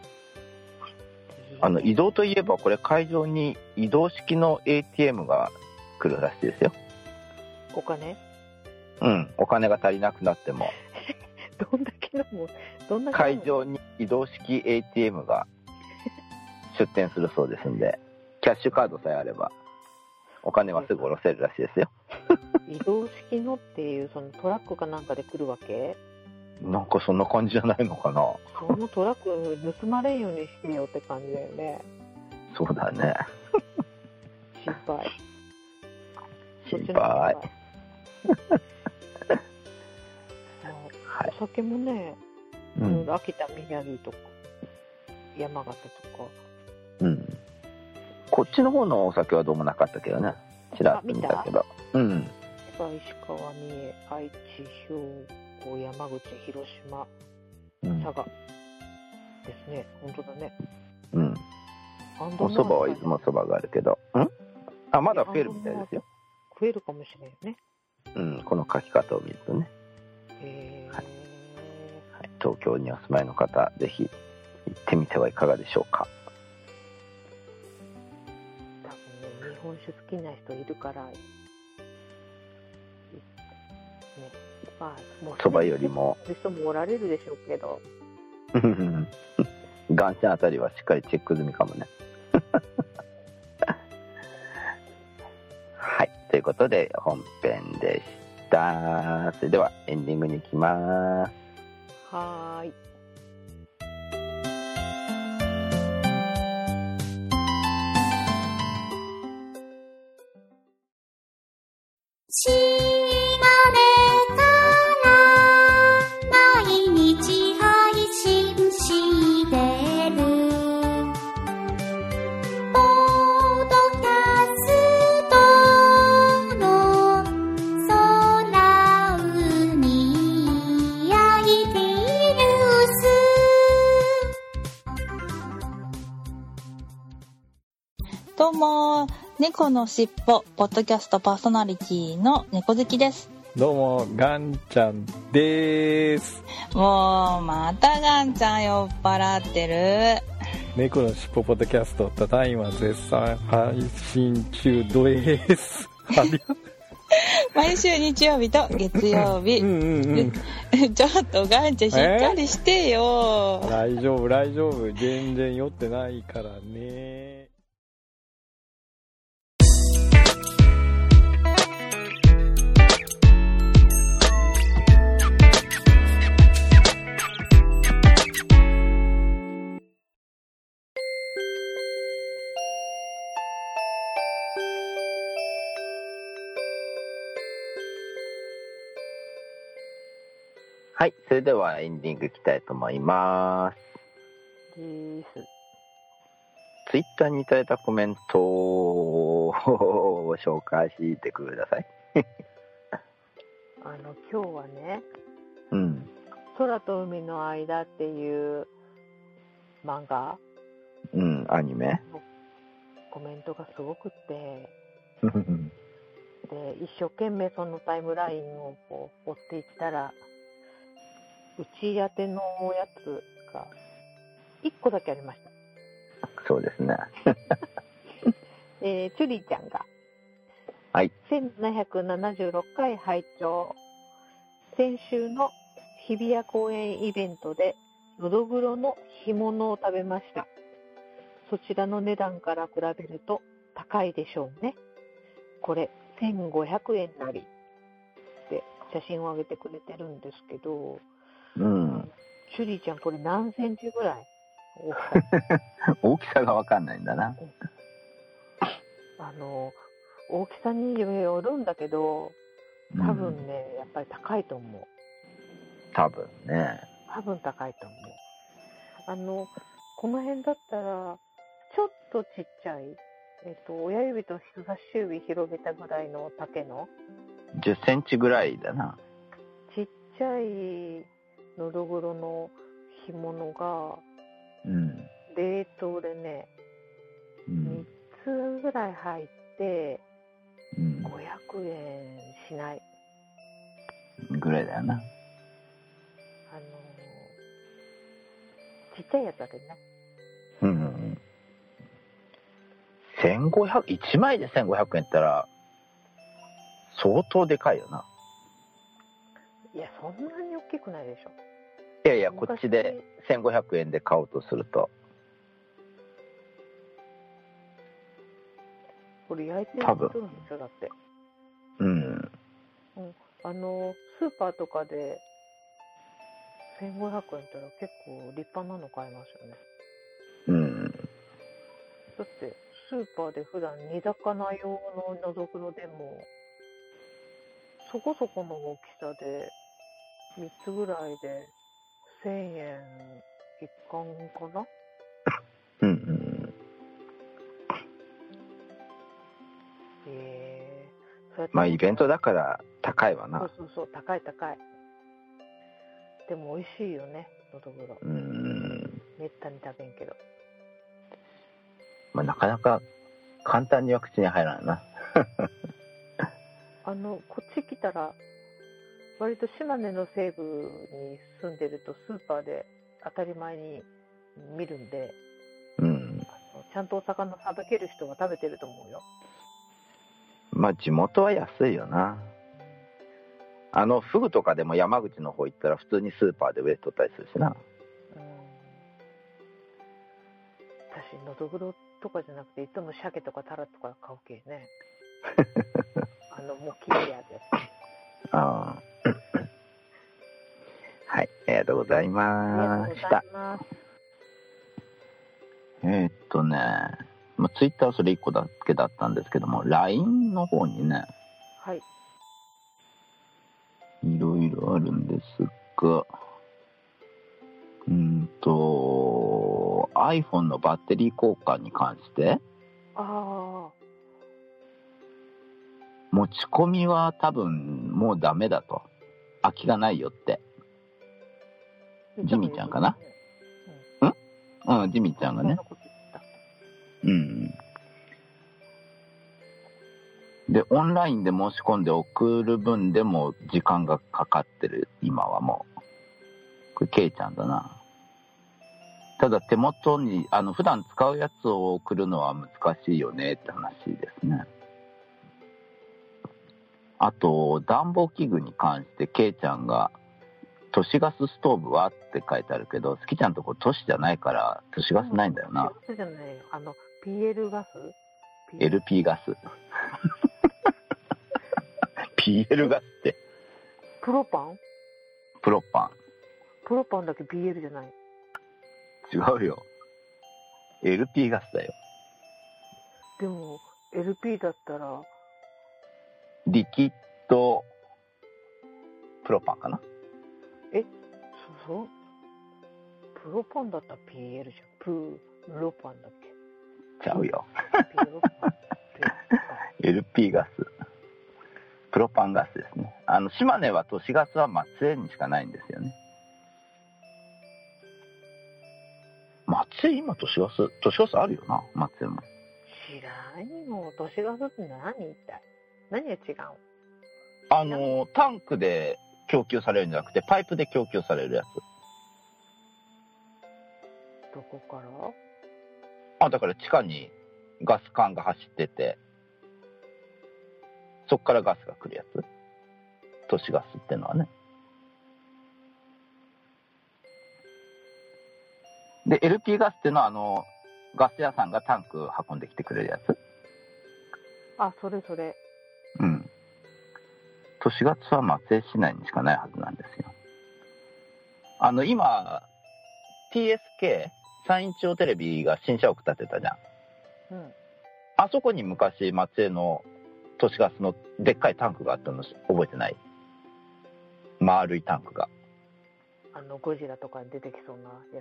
移動といえば、これ会場に移動式の ATM が来るらしいですよ。 お金？ お金が足りなくなっても。 どんだけのも、 会場に移動式 ATM が出店するそうですんで、キャッシュカードさえあれば、お金はすぐ下ろせるらしいですよ。 移動式のっていう、そのトラックかなんかで来るわけ？ なんかそんな感じじゃないのかな。 そのトラック盗まれんようにしてよって感じだよね。 そうだね。 心配。 心配。 お酒もね、秋田、宮城とか山形とか、 こっちの方のお酒はどうもなかったけどね。ちらっと見たけど。 石川、三重、愛知、兵庫、山口、広島、佐賀ですね。本当だね。 お蕎麦は出雲蕎麦があるけど、まだ増えるみたいですよ。 増えるかもしれないよね。 この書き方を見るとね。 東京にお住まいの方、ぜひ行ってみてはいかがでしょうか。 多分ね、日本酒好きな人いるから、ね、まあ、もうそばよりもそういう人もおられるでしょうけど、 ガンちゃんあたりはしっかりチェック済みかもね。はい、ということで本編でした。それではエンディングに行きます。 はーい。 島根から毎日配信してるポッドキャストの空海ITニュース。 どうも、猫のしっぽポッドキャストパーソナリティの猫好きです。 どうもガンちゃんです。 もうまたガンちゃん酔っ払ってる。 猫のしっぽポッドキャスト、ただいま絶賛配信中です。 毎週日曜日と月曜日。ちょっとガンちゃんしっかりしてよ。 大丈夫、全然酔ってないからね。 はい、それではエンディングいきたいと思います。ツイッターにいただいたコメントを紹介してください。 今日はね、空と海の間っていう漫画、 アニメコメントがすごくってで、一生懸命そのタイムラインをこう追っていったら、うち宛てのやつが1個だけありました。 そうですね。 チュリーちゃんが、 はい、 1776回拝聴。先週の日比谷公園イベントでのどぐろの干物を食べました。そちらの値段から比べると高いでしょうね。これ1500円なりって写真を上げてくれてるんですけど、チュリーちゃんこれ何センチぐらい大きさが分かんないんだな。 大きさによるんだけど、多分ね、やっぱり高いと思う。 多分高いと思う。この辺だったらちょっとちっちゃい、親指と人差し指広げたぐらいの丈の 10センチぐらいだな。 ちっちゃいのどぐろの干物が、冷凍でね、3つぐらい入って500円しないぐらいだよな。 ちっちゃいやつだけどね。 1枚で1500円って言ったら相当でかいよな。 いや、そんなに大きくないでしょ。 いやこっちで1500円で買おうとすると、 これ焼いてるんですよ、だって。スーパーとかで1500円って言ったら結構立派なの買えますよね。だってスーパーで普段煮魚用ののどぐろでもそこそこの大きさで3つぐらいで1000円一貫かな。 まあイベントだから高いわな。 そう高い。でも美味しいよね、のどぐろ。めったに食べんけど。 まあなかなか簡単には口に入らないな。 こっち来たら割と島根の西部に住んでるとスーパーで当たり前に見るんで、 うん。 ちゃんとお魚さばける人は食べてると思うよ。 まあ地元は安いよな。フグとかでも山口の方行ったら普通にスーパーで上取ったりするしな。 私、のどぐろとかじゃなくて、いつも鮭とかタラとか買うけね。もう切れやつやつ。 ああ。はい、ありがとうございました。まあ、ツイッターはそれ1個だけだったんですけども、LINE の方にね、 はい。 いろいろあるんですが、iPhone のバッテリー交換に関して、持ち込みは多分もうダメだと。空きがないよって。ジミーちゃんかな？うん、ジミーちゃんがね。うん。で、オンラインで申し込んで送る分でも時間がかかってる、今はもう。これ、ケイちゃんだな。ただ手元に、普段使うやつを送るのは難しいよねって話ですね。あと、暖房器具に関して、ケイちゃんが、都市ガスストーブはって書いてあるけど、好きちゃんとこ都市じゃないから、都市ガスないんだよな。 都市ガスじゃないよ。PL ガス ?LP ガス。PL ガスって。 プロパンプロパン。 プロパンだけ PL じゃない。 違うよ。LP ガスだよ。 でも、LP だったら、 リキッドプロパンかな。 そうプロパンだったら PL じゃん。プロパンだっけ。 ちゃうよ。LP ガス。プロパンガスですね。島根は都市ガスは松江にしかないんですよね。松江今都市ガスあるよな、松江も。 知らんよ。都市ガスって何一体。何が違う？ タンクで供給されるんじゃなくて、パイプで供給されるやつ。 どこから？ だから地下にガス管が走ってて、そこからガスが来るやつ。都市ガスってのはね。で、LP ガスってのはガス屋さんがタンク運んできてくれるやつ。 それ。 うん。都市ガスは松江市内にしかないはずなんですよ。今、TSK、山陰地方テレビが新社屋建てたじゃん。 うん。 あそこに昔松江の都市ガスのでっかいタンクがあったの覚えてない？丸いタンクが。 ゴジラとかに出てきそうなや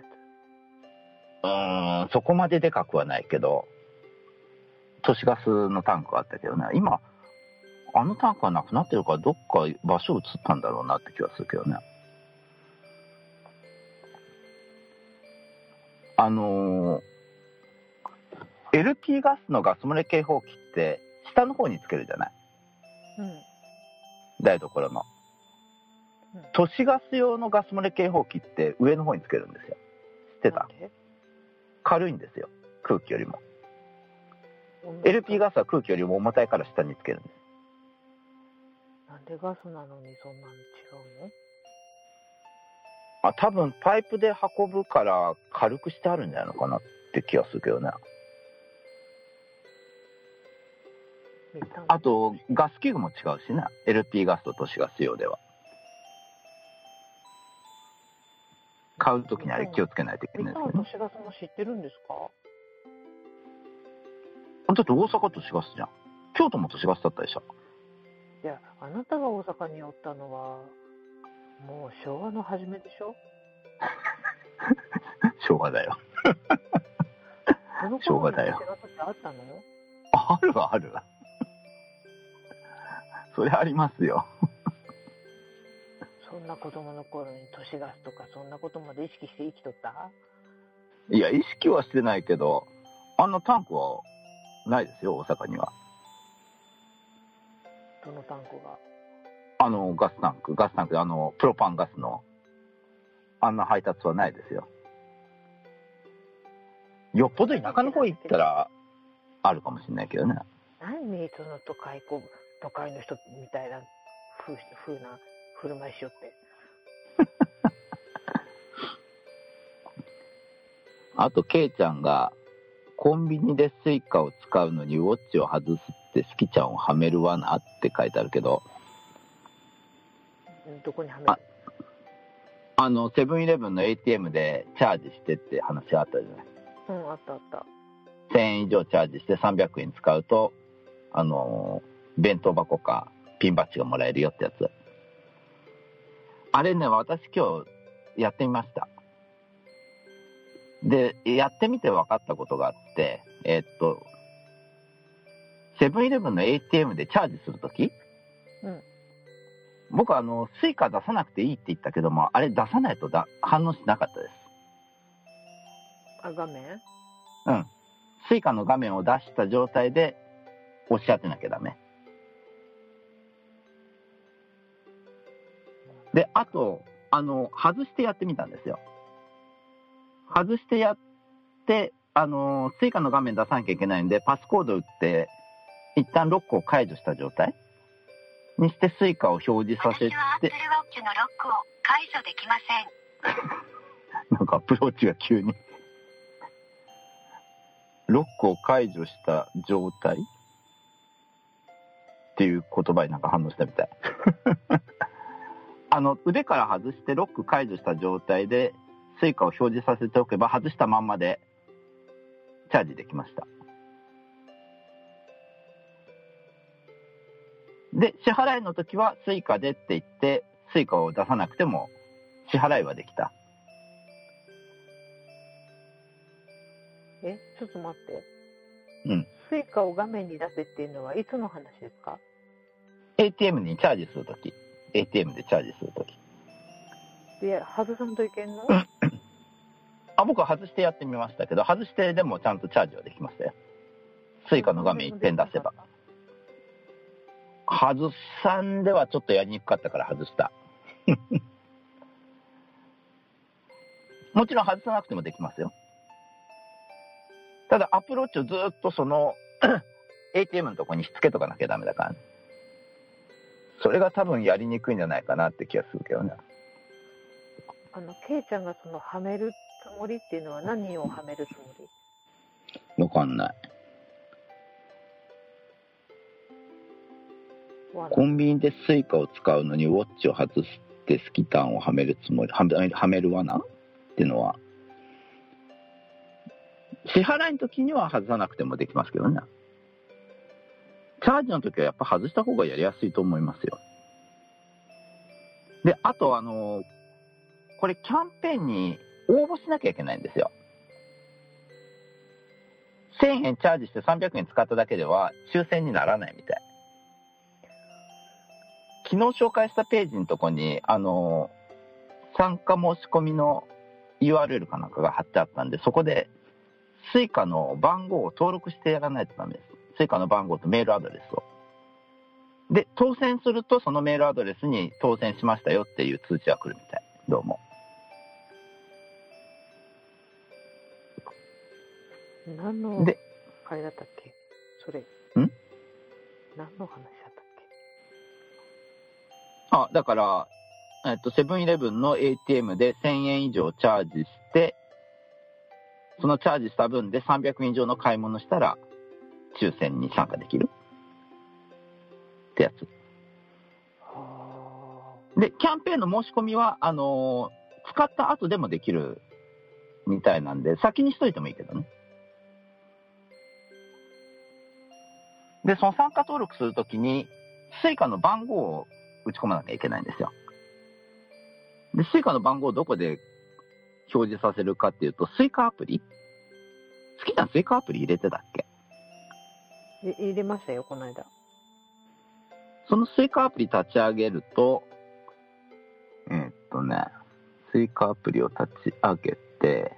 つ。 そこまででかくはないけど、都市ガスのタンクがあったけどね、今、タンクはなくなってるから、どっか場所移ったんだろうなって気がするけどね。LP ガスのガス漏れ警報器って、下の方につけるじゃない？ うん。 台所の。都市ガス用のガス漏れ警報器って上の方につけるんですよ。知ってた？軽いんですよ、空気よりも。LP ガスは空気よりも重たいから下につけるんです。 なんでガスなのにそんなに違うの？多分パイプで運ぶから軽くしてあるんじゃないのかなって気がするけどね。あとガス器具も違うしね、LP ガスと都市ガス用では。買うときにあれ気をつけないといけないですね。 都市ガスも知ってるんですか？ だって大阪都市ガスじゃん。京都も都市ガスだったでしょ。 いや、あなたが大阪におったのはもう昭和の初めでしょ？ 昭和だよ。昭和だよ。 都市ガスってあったの？ あるわ、あるわ。それありますよ。 そんな子供の頃に都市ガスとかそんなことまで意識して生きとった？ いや、意識はしてないけど、タンクはないですよ、大阪には。 どのタンクが？ ガスタンクでプロパンガスの、あんな配達はないですよ。よっぽど田舎の方行ったら、あるかもしれないけどね。 何その都会の人みたいな風な振る舞いしよって。 あと、ケイちゃんが、コンビニでスイカを使うのにウォッチを外すってスキちゃんをはめる罠って書いてあるけど、 どこにはめる？ セブンイレブンの ATM でチャージしてって話あったじゃない。 うん、あった。 1000円以上チャージして300円使うと、弁当箱かピンバッジがもらえるよってやつ。あれね、私今日やってみました。で、やってみて分かったことがあって、セブンイレブンの ATM でチャージするとき、 うん、 僕スイカ出さなくていいって言ったけども、あれ出さないと反応しなかったです。 画面？ うん。スイカの画面を出した状態で押し当てなきゃダメ。で、あと、外してやってみたんですよ。外してやって、スイカの画面出さなきゃいけないんで、パスコード打って、一旦ロックを解除した状態にしてスイカを表示させて。私はアップルウォッチのロックを解除できません。なんかアプローチが急に。ロックを解除した状態っていう言葉になんか反応したみたい。腕から外してロック解除した状態でスイカを表示させておけば外したまんまでチャージできました。で、支払いの時はスイカでって言ってスイカを出さなくても支払いはできた。 ちょっと待って。 うん。 スイカを画面に出せっていうのはいつの話ですか？ ATM にチャージするとき。ATM でチャージするとき。 いや、外さんといけんの？ 僕は外してやってみましたけど、外してでもちゃんとチャージはできましたよ。スイカの画面一遍出せば。外さんではちょっとやりにくかったから外した。もちろん外さなくてもできますよ。ただアプローチをずっとそのATM のとこにしつけとかなきゃダメだからね。それが多分やりにくいんじゃないかなって気がするけどね。 ケイちゃんがそのはめるつもりっていうのは何をはめるつもり？ わかんない。コンビニでスイカを使うのにウォッチを外してスキタンをはめるつもり、はめる罠っていうのは、支払いの時には外さなくてもできますけどね。チャージの時はやっぱ外した方がやりやすいと思いますよ。で、あとこれキャンペーンに応募しなきゃいけないんですよ。1000円チャージして300円使っただけでは抽選にならないみたい。昨日紹介したページのとこに参加申し込みの URL かなんかが貼ってあったんで、そこでスイカの番号を登録してやらないとダメです。スイカの番号とメールアドレスを。で、当選するとそのメールアドレスに当選しましたよっていう通知が来るみたい。どうも。 何の会だったっけ？それ。 何の話だったっけ？ だから、セブンイレブンの ATM で1000円以上チャージして、そのチャージした分で300円以上の買い物したら、抽選に参加できるってやつ。で、キャンペーンの申し込みは、使った後でもできるみたいなんで、先にしといてもいいけどね。で、その参加登録するときに、スイカの番号を打ち込まなきゃいけないんですよ。で、スイカの番号をどこで表示させるかっていうと、スイカアプリ？好きなスイカアプリ入れてたっけ？ 入れましたよ、この間。 そのスイカアプリ立ち上げると、スイカアプリを立ち上げて、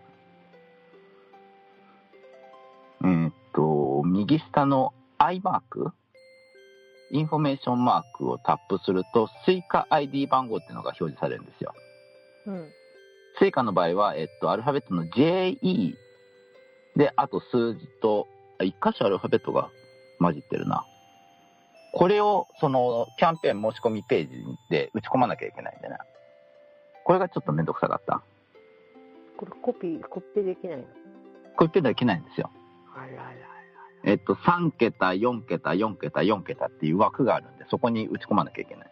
右下のアイマークインフォメーションマークをタップすると、スイカ ID 番号っていうのが表示されるんですよ。 うん。 スイカの場合は、アルファベットの JE で、あと数字と、一箇所アルファベットが混じってるな。これを、キャンペーン申し込みページで打ち込まなきゃいけないんでね。これがちょっとめんどくさかった。 これコピーできないの？ コピーできないんですよ。 あらら。 3桁、4桁、4桁、4桁っていう枠があるんで、そこに打ち込まなきゃいけない。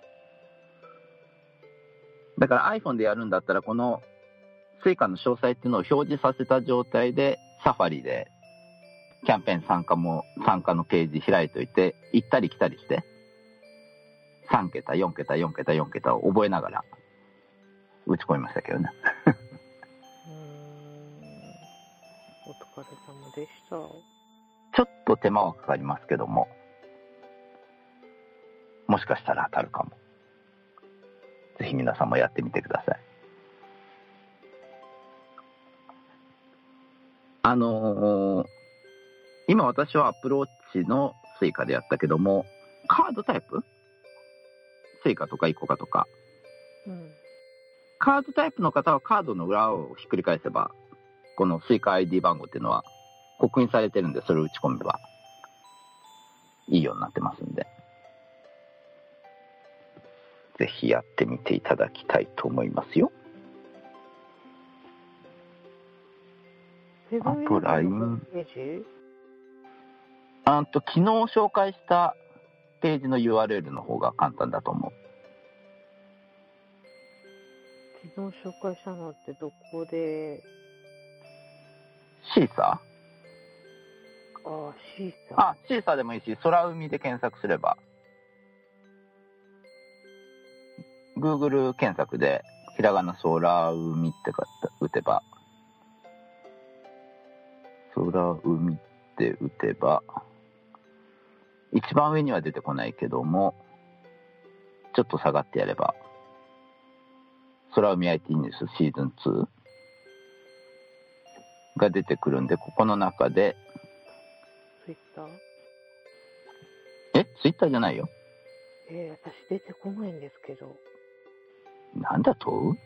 だから iPhone でやるんだったら、このスイカの詳細っていうのを表示させた状態で、サファリでキャンペーン参加のページ開いといて、行ったり来たりして、3桁、4桁、4桁、4桁を覚えながら打ち込みましたけどね。 お疲れ様でした。 ちょっと手間はかかりますけども、もしかしたら当たるかも。ぜひ皆さんもやってみてください。今私はアプローチのスイカでやったけども、カードタイプ？スイカとかイコカとか。 うん。 カードタイプの方はカードの裏をひっくり返せば、このスイカ ID 番号っていうのは刻印されてるんで、それを打ち込めばいいようになってますんで、ぜひやってみていただきたいと思いますよ。あと LINE。昨日紹介したページの URL の方が簡単だと思う。 昨日紹介したのってどこで？ シーサー？ シーサー。 シーサーでもいいし、空海で検索すれば、Google 検索でひらがな空海って打てば、空海って打てば、一番上には出てこないけども、ちょっと下がってやれば、空海 IT ニュースシーズン2が出てくるんで、ここの中で、 ツイッター？ ツイッターじゃないよ。 私出てこないんですけど。 なんだと？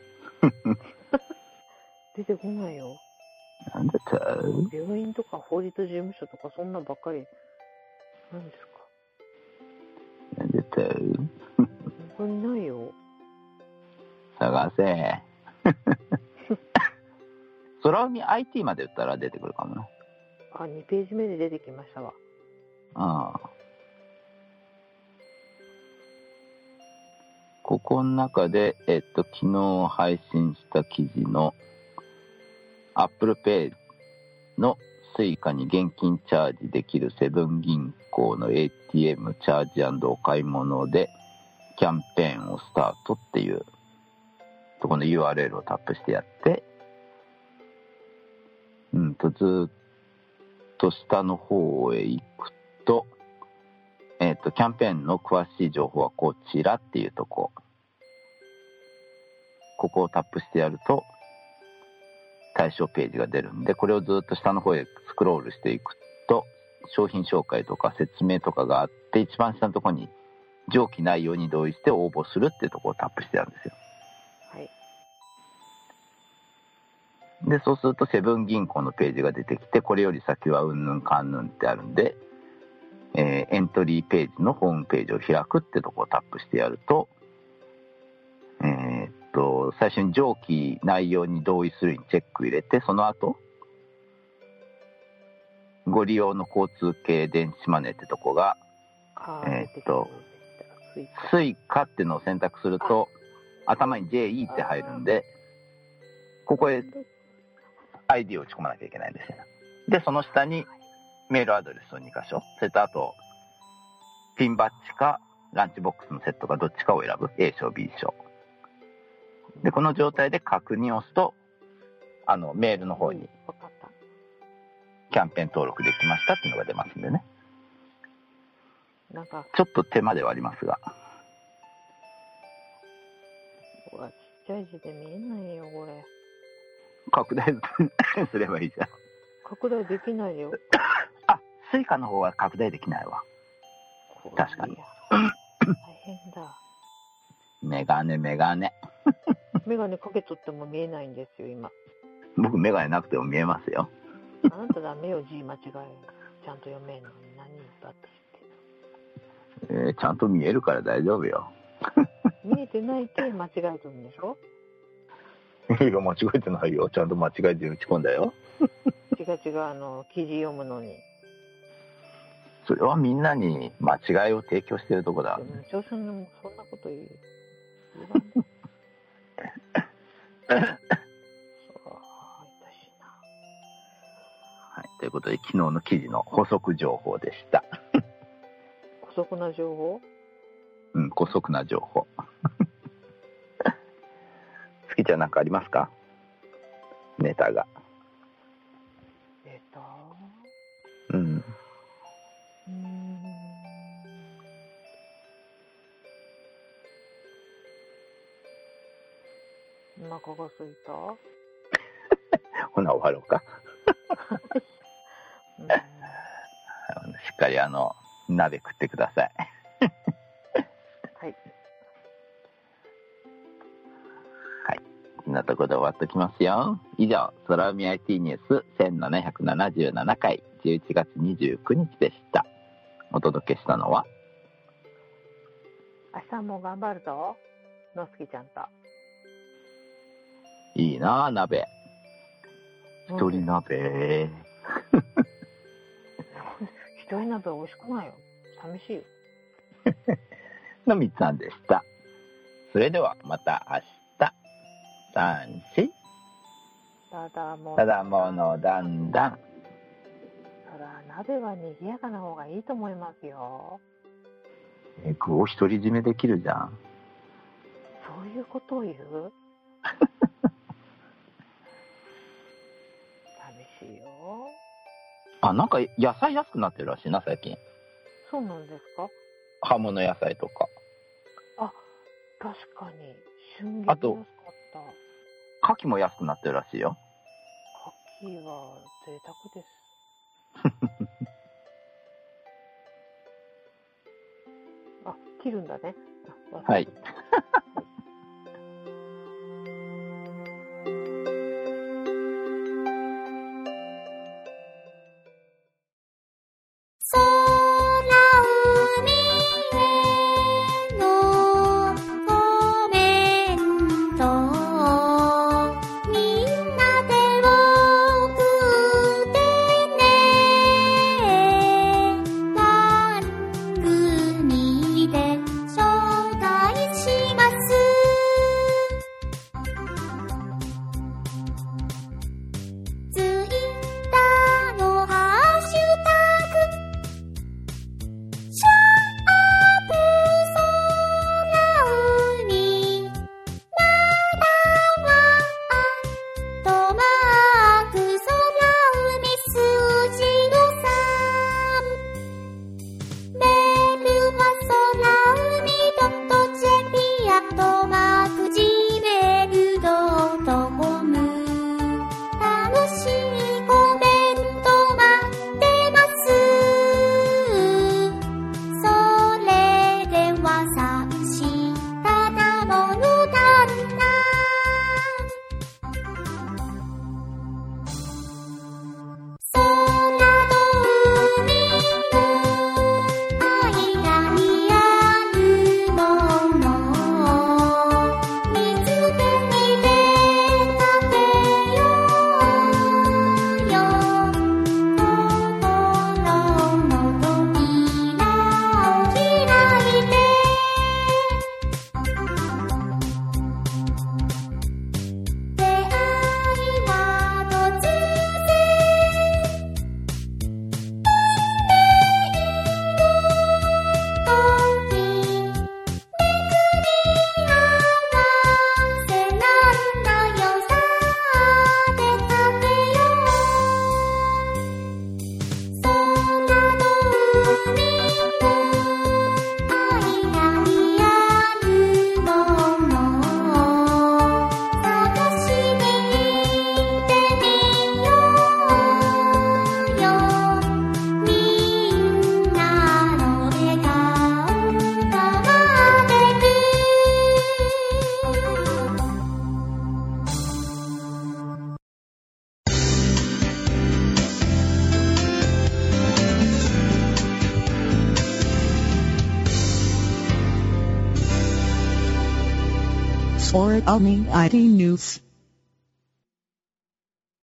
出てこないよ。 なんだと？ 病院とか法律事務所とかそんなばっかり。何ですか？ なんだと？ 本当にないよ。 探せ。空海 IT まで打ったら出てくるかもな。 2ページ目で出てきましたわ。 ここの中で、昨日配信した記事の Apple Pay のスイカに現金チャージできるセブン銀行の ATM チャージ&お買い物でキャンペーンをスタートっていうところの URL をタップしてやって、ずっと下の方へ行くと、キャンペーンの詳しい情報はこちらっていうとこをタップしてやると対象ページが出るんで、これをずっと下の方へスクロールしていくと商品紹介とか説明とかがあって、一番下のところに上記内容に同意して応募するっていうところをタップしてやるんですよ。 はい。 で、そうするとセブン銀行のページが出てきて、これより先はうんぬんかんぬんってあるんで、エントリーページのホームページを開くってとこをタップしてやると、最初に上記内容に同意するにチェック入れて、その後、ご利用の交通系電子マネーってとこが、スイカっていうのを選択すると、頭に JE って入るんで、ここへ ID を打ち込まなきゃいけないんですよ。で、その下にメールアドレスを2箇所、それとあと、ピンバッジかランチボックスのセットかどっちかを選ぶ。A 賞、B 賞。で、この状態で確認を押すと、メールの方に、キャンペーン登録できましたっていうのが出ますんでね。 なんかちょっと手間ではありますが。 ちっちゃい字で見えないよ、これ。 拡大すればいいじゃん。 拡大できないよ。 スイカの方は拡大できないわ。確かに。 メガネ。 メガネかけとっても見えないんですよ、今。 僕メガネなくても見えますよ。 あなたダメよ、字間違え。ちゃんと読めんのに何だってちゃんと見えるから大丈夫よ。 見えてないけ間違えてるんでしょ。 いや、間違えてないよ。ちゃんと間違えて打ち込んだよ。 違う、記事読むのに。 それはみんなに間違いを提供してるとこだ。 調子のもそんなこと言う。 はい、ということで昨日の記事の補足情報でした。 補足な情報？ うん、補足な情報。好きちゃんなんかありますか？ネタが。 ネタ？ うん。 お腹が空いた？ ほな終わろうか。しっかり鍋食ってください。 はい。 はい。こんなところで終わっておきますよ。以上、空海 IT ニュース1777回11月29日でした。お届けしたのは、 明日も頑張るぞ、のすきちゃんと。 いいなぁ、鍋。一人鍋。 一人鍋美味しくないよ。寂しいよ。 のみつさんでした。それではまた明日。3、4。ただものだんだん。 そら、鍋は賑やかな方がいいと思いますよ。 具を独り占めできるじゃん。 そういうことを言う？寂しいよ。 なんか野菜安くなってるらしいな、最近。 そうなんですか？ 葉物野菜とか。 あ、確かに。旬元安かった。 牡蠣も安くなってるらしいよ。 牡蠣は贅沢です。あ、切るんだね。 はい。 番組で紹介し or Omni ID News.